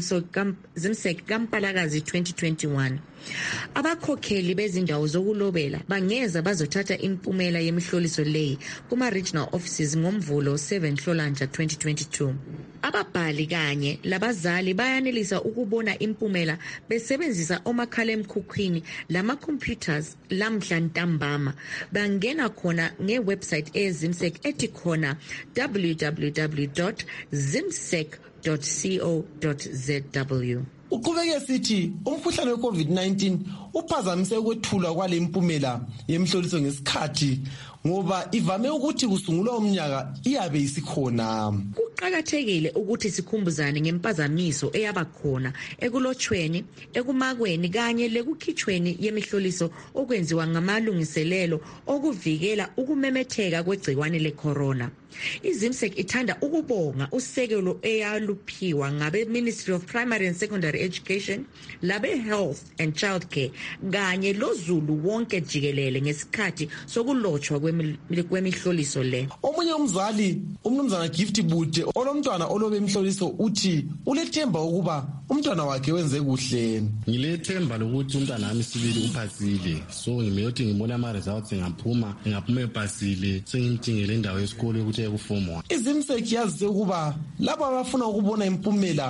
awezimsek kaMpalakazi twenty twenty-one. abakhokheli bezindawo zokulobela bangeza bazothatha impumela yemihloliso leyi kuma-regional offices ngomvulo seven Nhlolanja twenty twenty-two. ababhali kanye labazali bayanelisa ukubona impumela besebenzisa omakhalekhukhwini lama-computers lamhla ntambama. bangena khona ngewebsite eyeZimsek ethi khona w w w dot zimsek dot co dot z w. uqhubeke sithi umkhuhlane we-COVID nineteen uphazamise ukwethulwa kwale impumela yemhloliso ngesikhathi ngoba ivame ukuthi kusungulwa umnyaka iyabe isikhona. kuqakathekile ukuthi sikhumbuzane ngempazamiso eyaba khona ekulotshweni, ekumakweni kanye lekukhitshweni yemihloliso okwenziwa ngamalungiselelo okuvikela ukumemetheka kwegcikwane le-corona. iZimsek ithanda ukubonga usekelo eyaluphiwa ngabe-Ministry of Primary and Secondary Education, labe-Health and Childcare kanye loZulu wonke jikelele ngesikhathi sokulotshwa kwemihloliso le. omunye umzali umnumzana Gift Bude olomntwana olobe imihloliso uthi ulethemba ukuba umntwana wakhe wenze kuhle. ngilethemba lokuthi umntwana wami sibili uphasile, so ngimeyothi ngibona ama-results ngaphuma ngaphuma epasile sengimdingele indawo yesikolo yokuthi ekuform one. iZimsek yazise ukuba labo abafuna ukubona impumela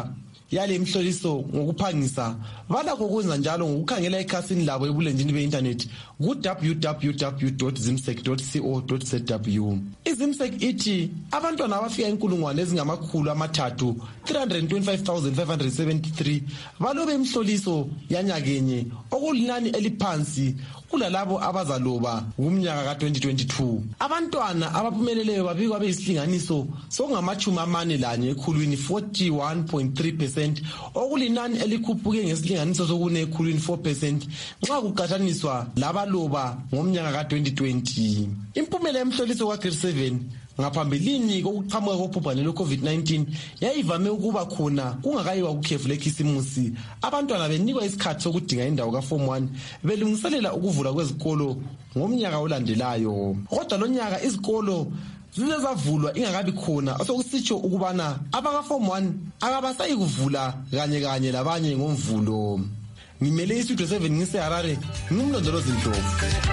yale mhloliso ngokuphangisa balakho ukwenza njalo ngokukhangela ekhasini labo ebulenjini be-internet ku-www dot zimsec dot co dot z w. izimsec ithi abantwana abafika inkulungwane ezingamakhulu amathathu three hundred twenty-five thousand five hundred seventy-three balobe imhloliso yanyakenye okulinani eliphansi kulalabo abazaloba kumnyaka ka twenty twenty-two. Abantwana abaphumeleleyo babikwa beyisilinganiso sokungamachumi amane lanye ekhulwini forty-one point three percent okulinani elikhuphuke ngesilinganiso sokune ekhulwini four percent nxa kuqhathaniswa labaloba ngomnyaka ka twenty twenty. Impumela yemhloliso ka grade seven ngaphambilini kokuqhamuka kobhubhane lwe-covid nineteen yayivame ukuba khona kungakayiwa kukhefu lekhisimusi. Abantwana benikwa isikhathi sokudinga indawo ka-form one belungiselela ukuvula kwezikolo ngomnyaka olandelayo. Kodwa lo nyaka izikolo zize zavulwa ingakabi khona osokusitsho ukubana abaka-form one akabasayi kuvula kanye kanye labanye ngomvulo. Ngimele istudio seven ngise-Harare, ngumlondolozi Ndlovu.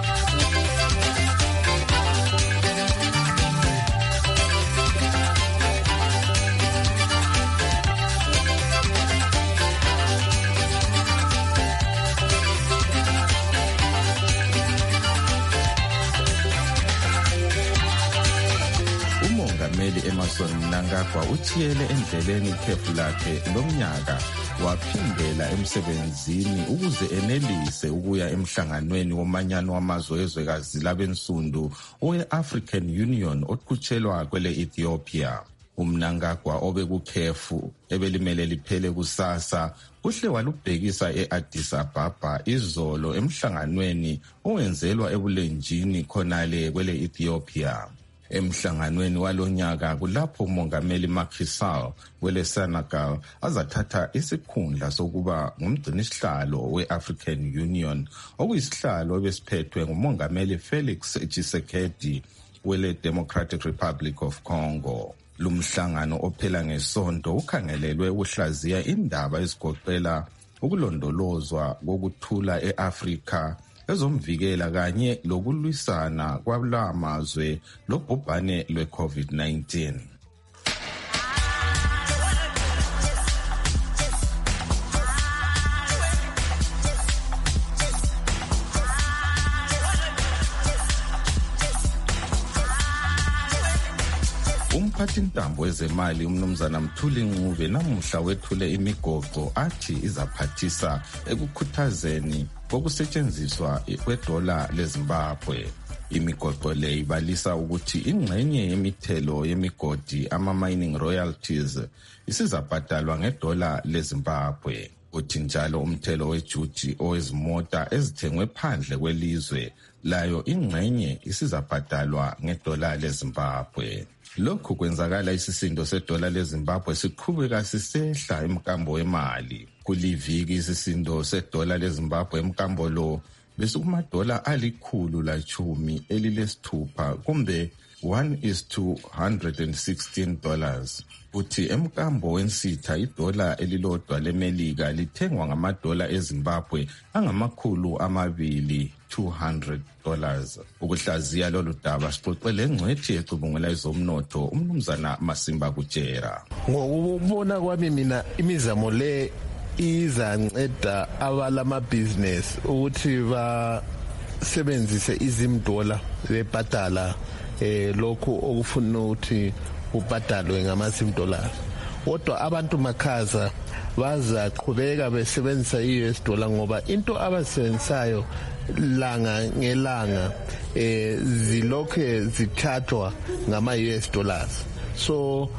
uMongameli Emmerson Mnangagwa uthiyele endleleni ikhefu lakhe lomnyaka waphindela emsebenzini ukuze enelise ukuya emhlanganweni womanyano wamazwe ezwekazi labensundu owe-African Union oqhutshelwa kwele Ethiopia. uMnangagwa obekukhefu ebelimele liphele kusasa uhle walubhekisa e-Addis Ababa izolo emhlanganweni owenzelwa ebulenjini khonale kwele Ethiopia. Emhlanganweni walonyaka kulapho uMongameli Macky Sall wele Senegal azathatha isikhundla sokuba ngumgcinisihlalo we-African Union okuyisihlalo ebesiphethwe nguMongameli Felix Tshisekedi wele Democratic Republic of Congo. Lumhlangano ophela ngesonto ukhangelelwe ukuhlaziya indaba ezigoqela ukulondolozwa kokuthula e-Afrika ezomvikela kanye lokulwisana kwalamazwe lobhubhane lwe-covid nineteen. Umphathintambo wezemali umnumzana Mthuli Ncube namuhla wethule imigoqo athi izaphathisa ekukhuthazeni kokusetshenziswa kwedola leZimbabwe. Imigoqo le ibalisa ukuthi ingxenye yemithelo yemigodi ama-mining royalties isizabhadalwa ngedola leZimbabwe. Uthi njalo umthelo wejuji owezimota ezithengwe phandle kwelizwe layo ingxenye isizabhadalwa ngedola leZimbabwe. Lokhu kwenzakala isisindo sedola leZimbabwe siqhubeka sisehla emkambo wemali. Kuliviki isisindo sedola leZimbabwe emkambo lo besikumadola alikhulu lachumi elilesithupha kumbe one is to one hundred sixteen dollars. Uthi emkambo wensitha idola elilodwa lemelika lithengwa ngamadola eZimbabwe angamakhulu amabili two hundred dollars. Ukuhlaziya lolu daba sixoxele engcwethi ecubungula ezomnotho umnumzana Masimba Kutshera. Ngokubona kwami mina imizamo le izanceda abalama business ukuthi basebenzise izimdola bebhadala eh lokho okufuna ukuthi ubhadalwe ngama-sim dollars. Kodwa abantu makhaza bazaqhubeka besebenzisa i-U S dollar ngoba into abasebenzisayo langa ngelanga eh zilokhe zithathwa ngama-U S dollars. So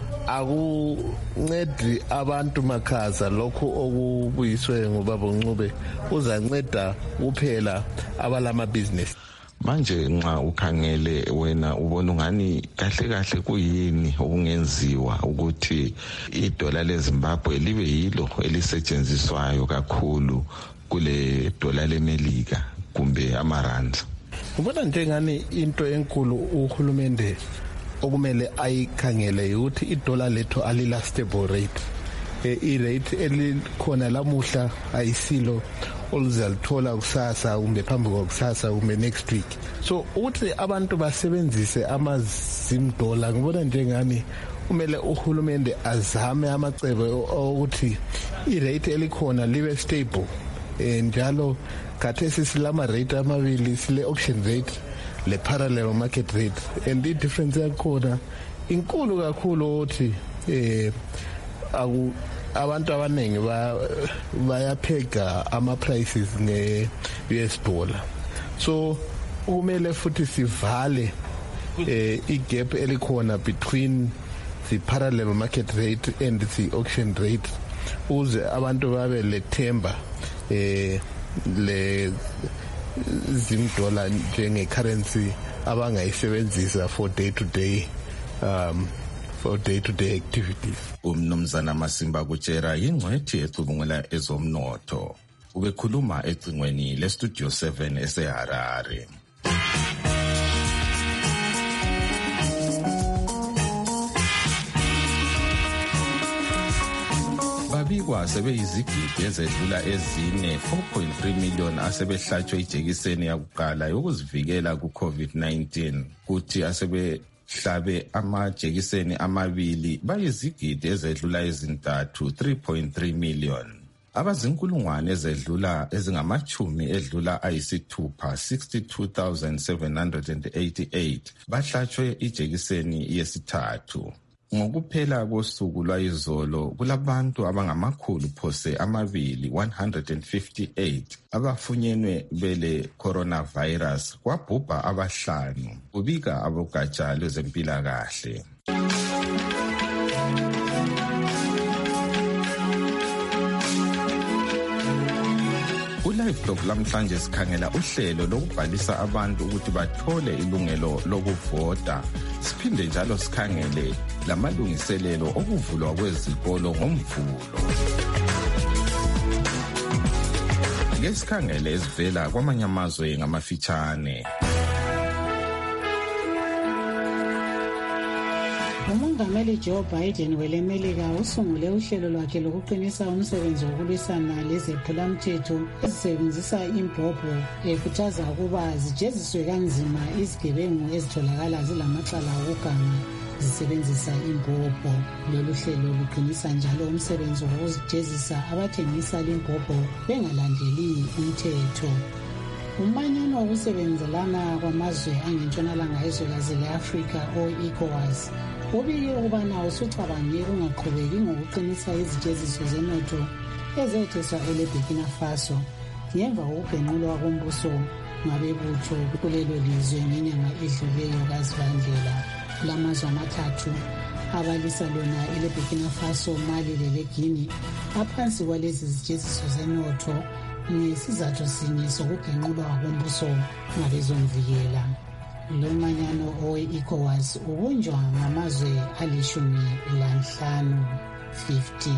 akuncedi abantu makhaza lokho okubuyiswe ngobaba Ncube uzanceda kuphela abalama business. Manje nxa ukhangele wena ubona ungani kahle kahle kuyini okungenziwa ukuthi idola leZimbabwe libe yilo elisetshenziswayo kakhulu kule dola lemelika kumbe amarand? Ubona njengani into enkulu uhulumende okumele ayikhangele ukuthi idola lethu alila stable rate. E, i-rate elikhona lamuhla ayisilo oluzalithola kusasa kumbe phambi kokusasa kumbe next week. So uthi abantu basebenzise ama-zim dollar ngibona njengani kumele uhulumende azame amacebo ukuthi irate elikhona libe stable njalo khathesi silama rate amabili sile auction rate le parallel market rate and the difference yakhona inkulu kakhulu ukuthi eh aku abantu abaningi bayapheka ama prices nge U S dollar so kumele futhi sivale eh igap elikhona between the parallel market rate and the auction rate uze abantu babe lethemba eh le zimdola njenge currency abangayisebenzisa for day to day um for day to day activities. Umnumzana Masimba Kutshera yingcwethi ecubungula ezomnotho ubekhuluma ecingweni le Studio seven eseHarare. Babikwa sebeyizigidi ezedlula ezine four point three million asebehlatshwe ijekiseni yakuqala yokuzivikela ku COVID nineteen kuthi asebe hlabe amajekiseni amabili bayizigidi ezedlula ezintathu three point three million. Abazinkulungwane ezedlula ezingamachumi edlula ayisithupha sixty-two thousand seven hundred eighty-eight bahlatshwe ijekiseni yesithathu. Ngokuphela kosuku lwayizolo kulabantu abangamakhulu phose amabili one hundred fifty-eight abafunyenwe bele coronavirus kwabhubha abahlanu kubika abogatsha lwezempilakahle. Live Blog lamhlanje sikhangela uhlelo lokubhalisa abantu ukuthi bathole ilungelo lokuvota. Siphinde njalo sikhangele lamalungiselelo okuvulwa kwezikolo ngomvulo. Ngesikhangele esivela kwamanye amazwe ngamafitshane. Umongameli Joe Biden welemelika usungule uhlelo lwakhe lokuqinisa umsebenzi wokulwisana lezephulamthetho ezisebenzisa imbhobho ekhuthaza ukuba zijeziswe kanzima izigebengu ezitholakala zilamacala okuganga zisebenzisa imbhobho. Lolu hlelo luqinisa njalo umsebenzi wokuzijezisa abathengisa limbhobho bengalandeli umthetho. Umanyano wokusebenzelana kwamazwe angentshonalanga yezwekazi le-Afrika o-ECOWAS ubike ukubana usucabange ungaqhubeki ngokuqinisa izijeziso zenotho ezetheswa ele-Burkina Faso ngemva kokubhenqulwa kombuso ngabebutho kulelo lizwe ngenyanga edluleyo kaZibandlela. Kulamazwe amathathu abalisa lona ele-Burkina Faso, Mali lele-Guinea aphansi kwalezi zijeziso zenotho ngesizathu sinye sokugenqulwa kombuso ngabezomvikela. Lo manyano owe-ECOWAS ubunjwa ngamazwe alishumi lanhlanu fifty.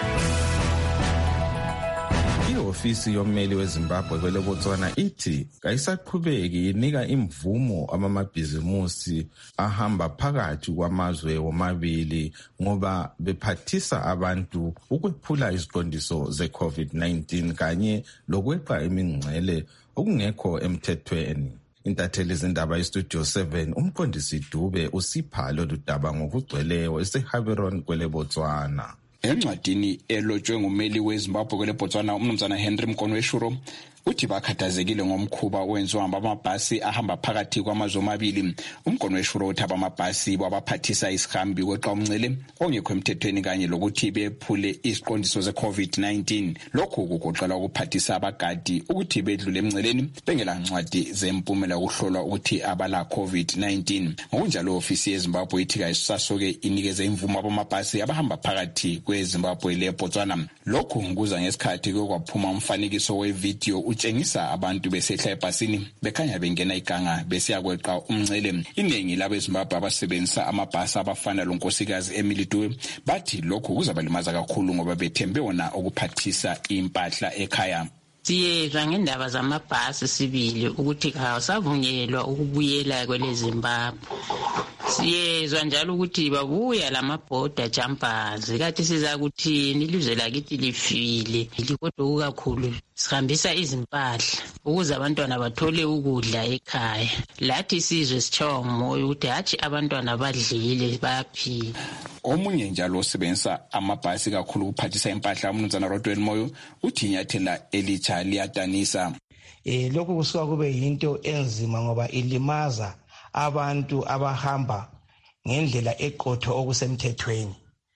I-ofisi yommeli weZimbabwe kwele Botswana ithi kayisaqhubeki inika imvumo amamabhizimusi ahamba phakathi kwamazwe womabili ngoba bephathisa abantu ukwephula iziqondiso ze-COVID nineteen kanye lokweqa imingcele okungekho emthethweni. Intatheli zindaba iStudio seven umqondisi Dube usipha lolu daba ngokugcweleyo eseHaberon kwele Botswana. Encwadini elotshwe ngumeli weZimbabwe kwele Botswana umnumzana Henry Mkonweshuro uthi bakhathazekile ngomkhuba owenziwa amabhasi ahamba phakathi kwamazwe amabili. Umkonweshuro uthi abamabhasi babaphathisa isihambi kweqa umncele ongekho emthethweni kanye lokuthi bephule iziqondiso ze-COVID nineteen. Lokhu kugoqela ukuphathisa abagadi ukuthi bedlule emnceleni bengela ncwadi zempumela ukuhlolwa ukuthi abala COVID nineteen. Ngokunjalo ofisi yeZimbabwe ithi kayisasoke inikeze imvumo abamabhasi abahamba phakathi kweZimbabwe leBotswana. Lokhu kuza ngesikhathi kwaphuma umfanekiso wevideo utshengisa abantu besehla ebhasini bekhanya bengena iganga besiya kweqa umncele. Iningi labeZimbabwe abasebenzisa amabhasi abafana lonkosikazi Emily Dube bathi lokhu kuzabalimaza kakhulu ngoba bethembe wona ukuphathisa impahla ekhaya. Siyezwa ngendaba zamabhasi sibili ukuthi kawasavunyelwa ukubuyela kwele Zimbabwe. Siyezwa njalo ukuthi babuya lama-border jumpers kathi siza kuthini ilizwe lakithi lifile likodwa kakhulu sihambisa izimpahla ukuze abantwana bathole ukudla ekhaya lathi sizwe sitshawa ngumoya ukuthi hatshi abantwana badlile bayaphila. Omunye njalo osebenzisa amabhasi kakhulu ukuphathisa impahla umnumzana Rodwell Moyo uthi inyathela elitsha liyadanisa. Eh lokhu kusuka kube yinto enzima ngoba ilimaza abantu abahamba ngendlela eqotho okusemthethweni.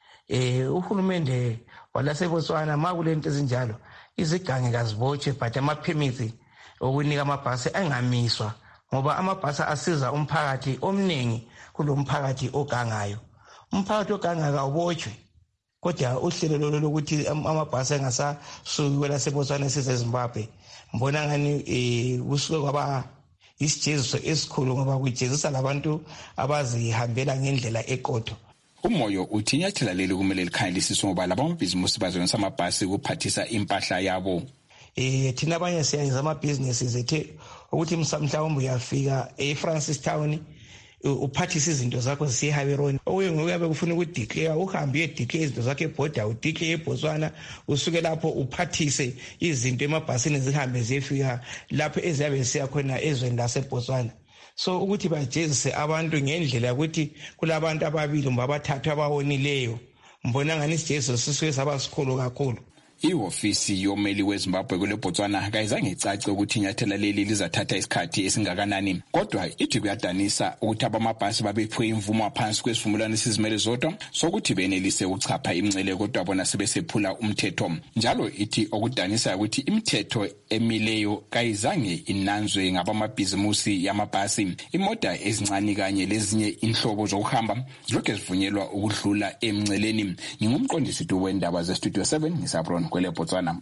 Eh uhulumende walaseBotswana makulento ezinjalo izigange kazibotshwe but ama-permits okunika amabhasi angamiswa ngoba amabhasi asiza umphakathi omningi kulo mphakathi ogangayo. Umphakathi ogangayo awubotshwe kodwa uhlelo lokuthi amabhasi engasasuki kwelaseBotswana size eZimbabwe mbona ngani eh kusuke kwaba isijeziso esikhulu ngoba kujezisa labantu abazihambela ngendlela eqotho. Umoyo uthi inyathela leli kumele likhangelisiswe ngoba laba amabhizinisi bazonisa amabhasi ukuphathisa impahla yabo. Eh thina abanye siyayenza amabhizinisi zethe ukuthi mhlawumbe uyafika eFrancis Town uphathisa izinto zakho ziseHaberoni oye ngokuyabe kufuna ukudeclare uhambe uyedeclare izinto zakho eborder udeclare eBotswana usuke lapho uphathise izinto emabhasini zihambe ziyefika lapho eziyabe siya khona ezweni laseBotswana. So ukuthi bajezise abantu ngendlela ukuthi kulabantu ababili mba abathathu abawonileyo mbona ngani isijezo sisuke sabasikhulu kakhulu. Ihofisi yomeli weZimbabwe kule Botswana kayizange icace ukuthi inyathela leli lizathatha isikhathi esingakanani kodwa ithi kuyadanisa ukuthi abamabhasi babephiwe imvumo phansi kwesivumelwano sizimele zodwa sokuthi benelise ukuchapha imncele kodwa bona sebesephula umthetho. Njalo ithi okudanisa ukuthi imithetho emileyo kayizange inanzwe ngabamabhizimusi yamabhasi. Imota ezincane kanye lezinye inhlobo zokuhamba zilokhu zivunyelwa ukudlula emnceleni. Ngingumqondisi wendaba ze Studio seven ngisabron kwele Botswana.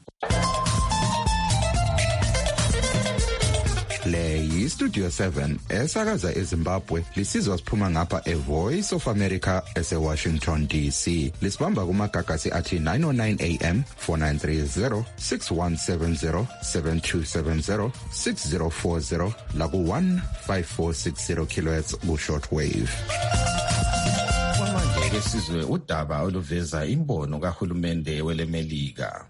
Le yi Studio seven esakaza eZimbabwe lisizwa siphuma ngapha e Voice of America ese Washington D C. Lisibamba kumagagasi athi nine oh nine A M, four nine three zero, six one seven zero, seven two seven zero, six zero four zero la ku one five four six zero kilohertz ku shortwave. Kwamanje sizwe udaba oluveza imbono kahulumende welemelika.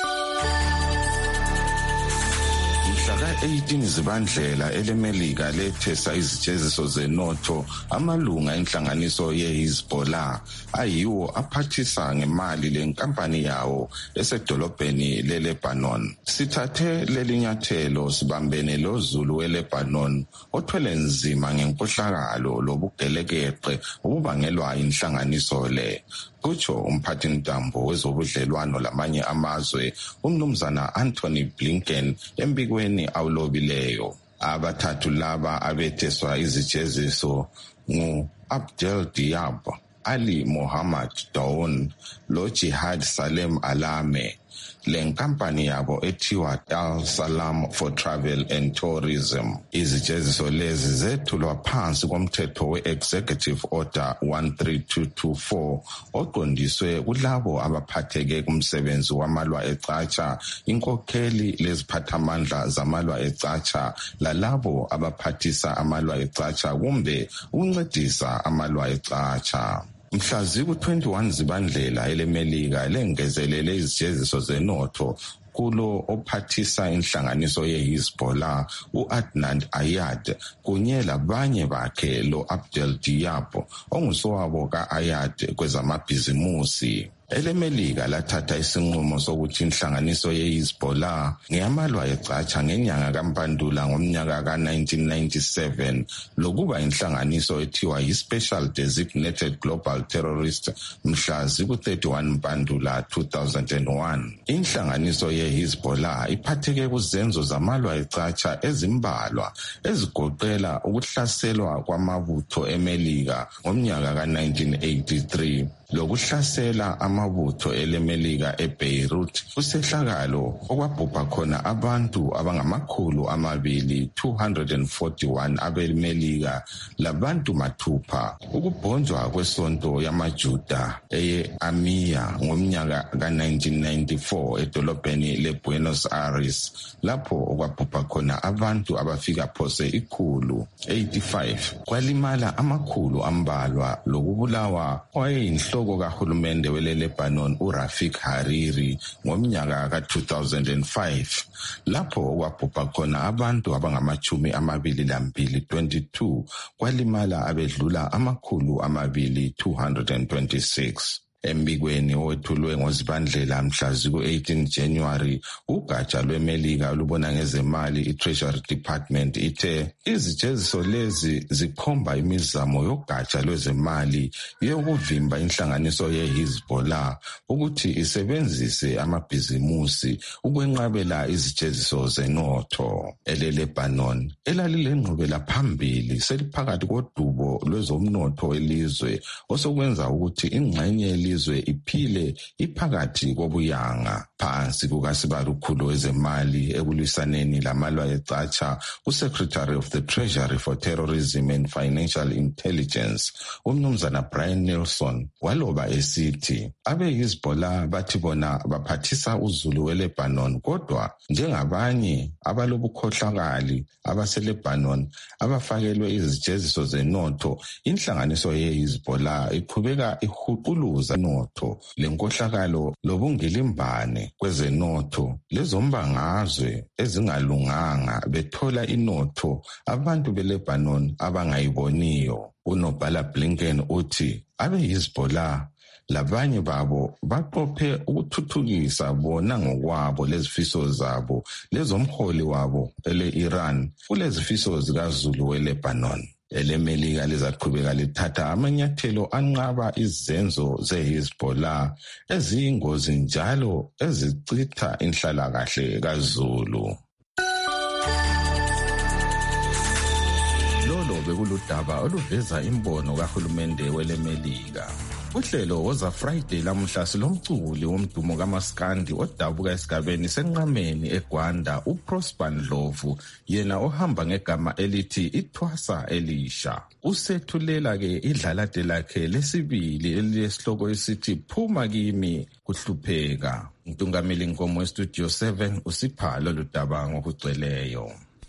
Mhlaka eighteen Zibandlela elemelika lethesa izijeziso zenotho amalunga enhlanganiso yeHezbollah ayiwo aphathisa ngemali lenkampani yawo esedolobheni leLebanon. Sithathe lelinyathelo sibambene loZulu weLebanon othwele nzima ngenkohlakalo lobugelekeqe obubangelwa inhlanganiso le. Kutsho umphathintambo wezobudlelwano lamanye amazwe umnumzana Anthony Blinken embikweni awulobileyo. Abathathu laba abetheswa izijeziso ngu Abdel Diab, Ali Mohammed Daoun lo Jihad Salem Alame. Le nkampani yabo ethiwa Dar Salam for Travel and Tourism. Izijeziso lezi zethulwa phansi komthetho we-Executive Order one three two two four oqondiswe kulabo abaphatheke kumsebenzi wamalwa ecatsha, inkokheli leziphathamandla zamalwa ecatsha lalabo abaphathisa amalwa ecatsha kumbe ukuncedisa amalwa ecatsha. Mhlazi ku twenty-one Zibandlela elemelika lengezelele izijeziso zenotho kulo ophathisa inhlanganiso yeHezbollah uAdnan Ayad kunye labanye bakhe lo Abdel Diab ongusowabo ka-Ayad kwezamabhizimusi. Elemelika lathatha isinqumo sokuthi inhlanganiso yeHezbollah ngeyamalwa ecatsha ngenyanga kaMpandula ngomnyaka ka nineteen ninety-seven lokuba inhlanganiso ethiwa yi-Special Designated Global Terrorist mhla ziku thirty-one Mpandula two thousand one. Inhlanganiso yeHezbollah iphatheke kuzenzo zamalwa ecatsha ezimbalwa ezigoqela ukuhlaselwa kwamabutho eMelika ngomnyaka ka nineteen eighty-three. lokuhlasela amabutho elemelika eBeirut kusehlakalo okwabhubha khona abantu abangamakhulu amabili two hundred forty-one abemelika labantu mathupha. Ukubhonjwa kwesonto yamaJuda eye Amiya ngomnyaka ka nineteen ninety-four edolobheni leBuenos Aires lapho okwabhubha khona abantu abafika phose ikhulu eighty-five, kwalimala amakhulu ambalwa lokubulawa kwayinhloko kahulumende weleLebanon uRafik Hariri ngomnyaka ka two thousand five lapho okwabhubha khona abantu abangamachumi amabili lambili twenty-two, kwalimala abedlula amakhulu amabili two hundred twenty-six. Embikweni owethulwe ngoZibandlela mhla ziku-eighteen January, ugatsha lwemelika olubona ngezemali i-Treasury Department ithe izijeziso lezi zikhomba imizamo yogatsha lwezemali yokuvimba inhlanganiso ye-Hezbollah ukuthi isebenzise amabhizimusi ukwenqabela izijeziso zenotho. EleLebanon elalilengqubela phambili seliphakathi kodubo lwezomnotho elizwe osokwenza ukuthi ingxenye elizwe iphile iphakathi kobuyanga. Phansi kukasibalukhulu wezemali ekulwisaneni lamalwa ecatsha uSecretary of the Treasury for Terrorism and Financial Intelligence umnumzana Brian Nelson waloba esithi abe-Hezbollah bathi bona baphathisa uzulu weLebanon kodwa njengabanye abalobukhohlakali abaseLebanon abafakelwe izijeziso zenotho, inhlanganiso ye-Hezbollah iqhubeka ihuquluza inotho lenkohlakalo lobungilimbane kwezenotho lezombangazwe ezingalunganga bethola inotho abantu beLebanon abangayiboniyo. Unobhala Blinken uthi abe-Hezbollah labanye babo baqophe ukuthuthukisa bona ngokwabo lezifiso zabo lezomholi wabo ele-Iran kulezifiso zikaZulu weLebanon. EleMelika lizaqhubeka lithatha amanyathelo anqaba izenzo ze-Hezbollah eziyingozi njalo ezicitha inhlalakahle kaZulu. Lolo bekuludaba oluveza imbono kahulumende weleMelika. Uhlelo woza Friday lamuhla silomculi womdumo kaMaskandi odabuka esigabeni senqameni eGwanda uProsper Ndlovu, yena ohamba ngegama elithi Ithwasa Elisha. Usethulela ke idlalade lakhe lesibili elilesihloko esithi Phuma kimi kuhlupheka. Ntungameli Nkomo eStudio seven usipha lolu daba ngokugcweleyo.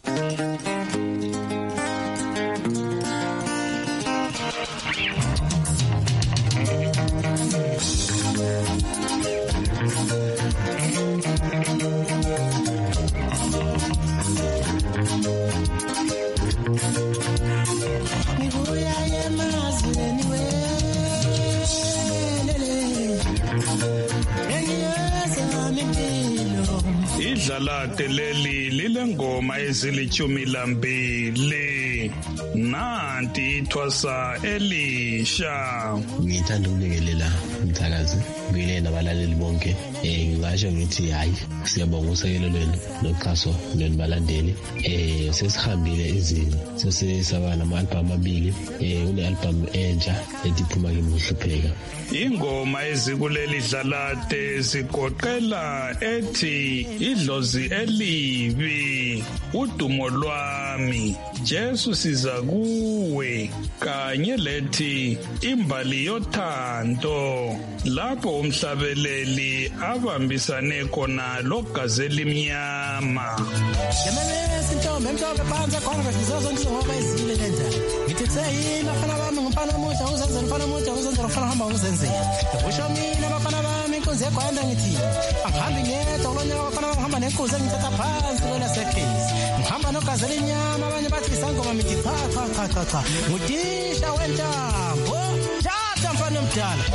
Idlalate leli lilengoma ezilithumi lambili nanti Ithwasa Elisha. Ngithanda ukulekelela umthakazi ngile nabalaleli bonke. Eh ngisho ngithi hayi siyabonga usekelo lwenu noxhaso lwenu balandeli. Eh sesihambile izini sesisaba nama-album amabili. Eh une album entsha ethi Phuma kimi kuhlupheka. Ingoma ezikuleli dlalate zigoqela ethi idlozi elibi, udumo lwami, Jesu siza kuwe, kanye lethi imbali yothando, lapho umhlabeleli abambisane khona logazi elimnyama. Intombi emhlophe phansi khona ngizozo ngizoba izile kanjani ngithi seyini abafana bami ngumfana muda uzenzela umfana muda uzenzela umfana hamba uzenzela usho mina abafana bami inkunzi eGwanda ngithi angihambi ngedwa kulonyaka abafana bami ngihamba nenkunzi engithatha phansi kwela sekesi ngihamba nogazi elinyama abanye bathi isangoma mithi cha cha cha cha cha ngudisha wentambo tata mfana omdala.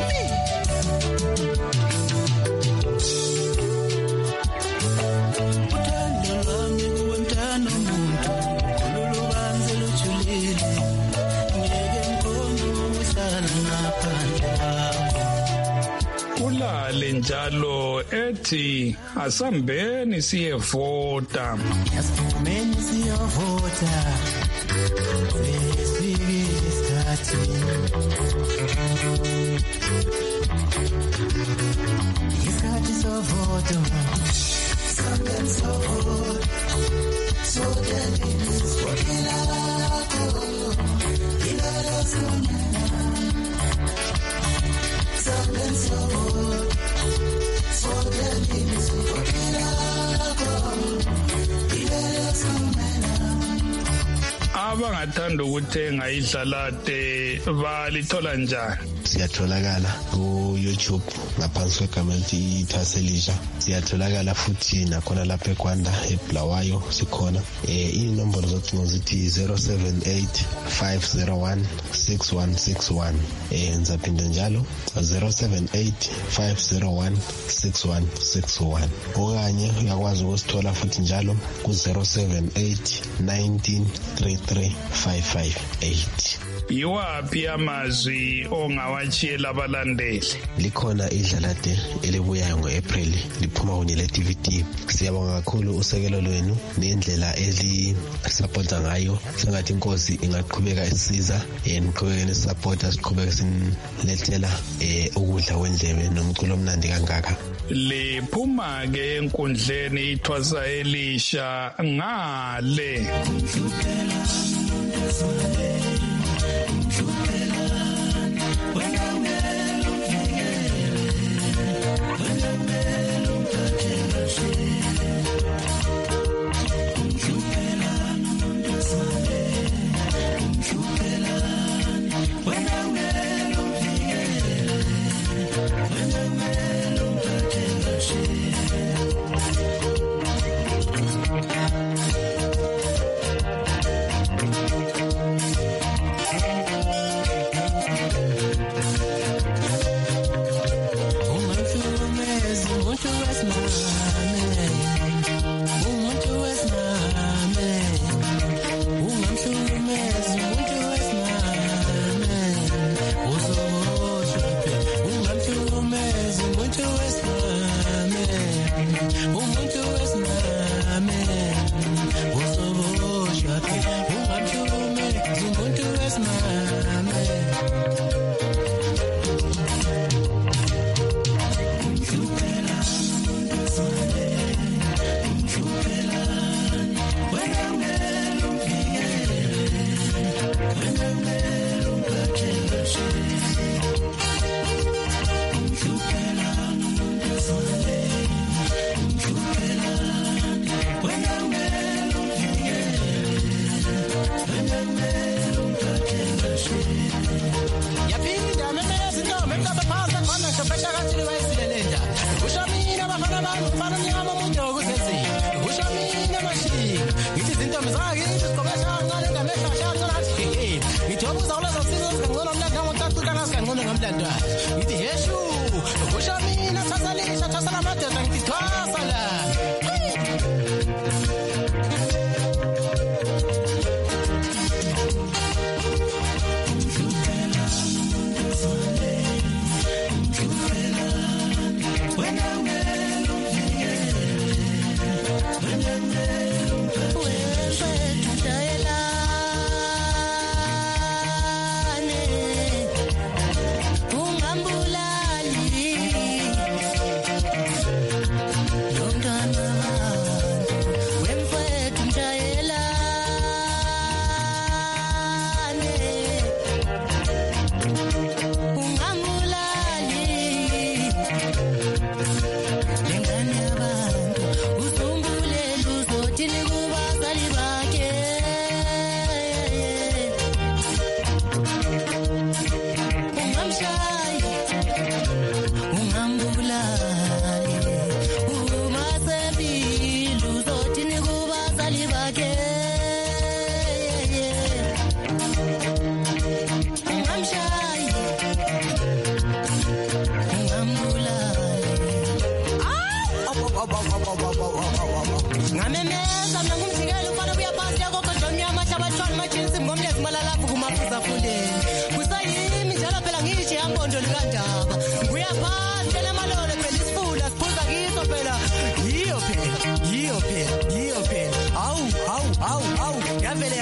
Kulale njalo ethi asambeni siyevota. Asambeni siyevota. Sesifike isikhathi. isikhathi sovoto sonke sovoto sodalini sivotela lakho ilalo sonela sonke sovoto sodalini sivotela lakho ilalo sonela. Abangathanda ukuthenga idlalate balithola njani? Siyatholakala ku-YouTube ngaphansi kwegama elithi Itaselisha. Siyatholakala futhi nakhona lapha eGwanda eBulawayo sikhona. Eh inombolo zocingo zithi zero seven eight five zero one six one six one. Eh ngizaphinde njalo zero seven eight five zero one six one six one. Okanye uyakwazi ukusithola futhi njalo ku zero seven eight one nine three three five five eight. Yiwaphi amazwi ongawatshiyela abalandeli? Likhona idlalate elibuyayo ngo-April liphuma kunye le-D V D. Siyabonga kakhulu usekelo lwenu nendlela eli-supporta ngayo. Sengathi inkosi ingaqhubeka isiza niqhubeke nisupporta siqhubeke sinilethela ukudla kwendlebe nomculo omnandi kangaka. Liphuma ke enkundleni iThwasa Elisha ngale.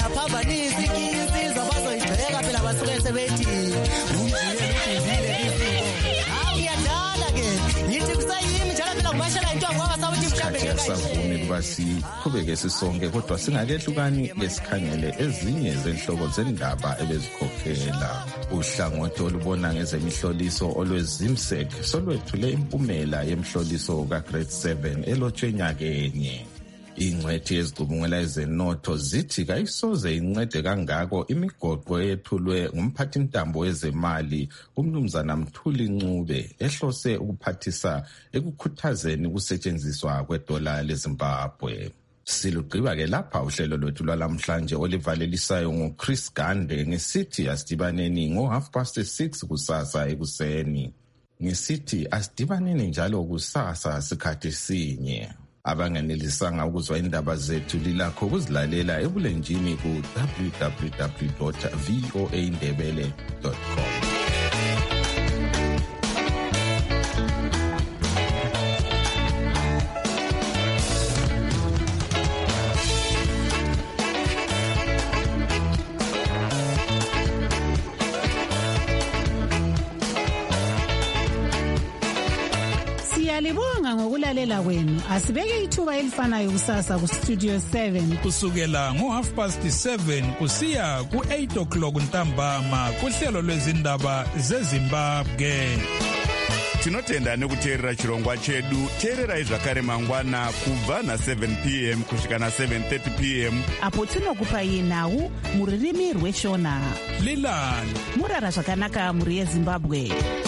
Yavele yaphambanisa inkizizwa bazoyitheka phela basuke sebethi umzile umzile akusavumi ukuba siqhubeke sisonke, kodwa singakehlukani ngesikhangele ezinye zenhloko zendaba ebezikhokhela. Uhlangothi olubona ngezemihloliso olwezimsek solwethule impumela yemhloliso ka-grade seven elotshwe nyakenye. Ingcwethi ezicubungela ezenotho zithi kayisoze incede kangako imigoqo eyethulwe ngumphathintambo wezemali uMnumzana Mthuli Ncube ehlose ukuphathisa ekukhuthazeni ukusetshenziswa kwedola leZimbabwe. Silugqiba-ke lapha uhlelo lwethu lwalamhlanje olivalelisayo nguChris Gande ngesithi asidibaneni ngo-half past six kusasa ekuseni. Ngesithi asidibaneni njalo kusasa sikhathi sinye. Abanganelisanga ukuzwa indaba zethu lilakho ukuzilalela ebulenjini ku w w w dot voa ndebele dot com. Siyalibonga ngokulalela kwenu. Asibeke ithuba elifanayo kusasa ku Studio seven kusukela ngo half past seven kusiya ku eight o'clock ntambama kuhlelo lwezindaba zeZimbabwe. Tinotenda nekuteerera chirongwa chedu. Teererai zvakare mangwana kubva na seven p m kusvika na seven thirty p m apo tinokupai nhau muririmi rweshona. Lilani murara zvakanaka muri yeZimbabwe.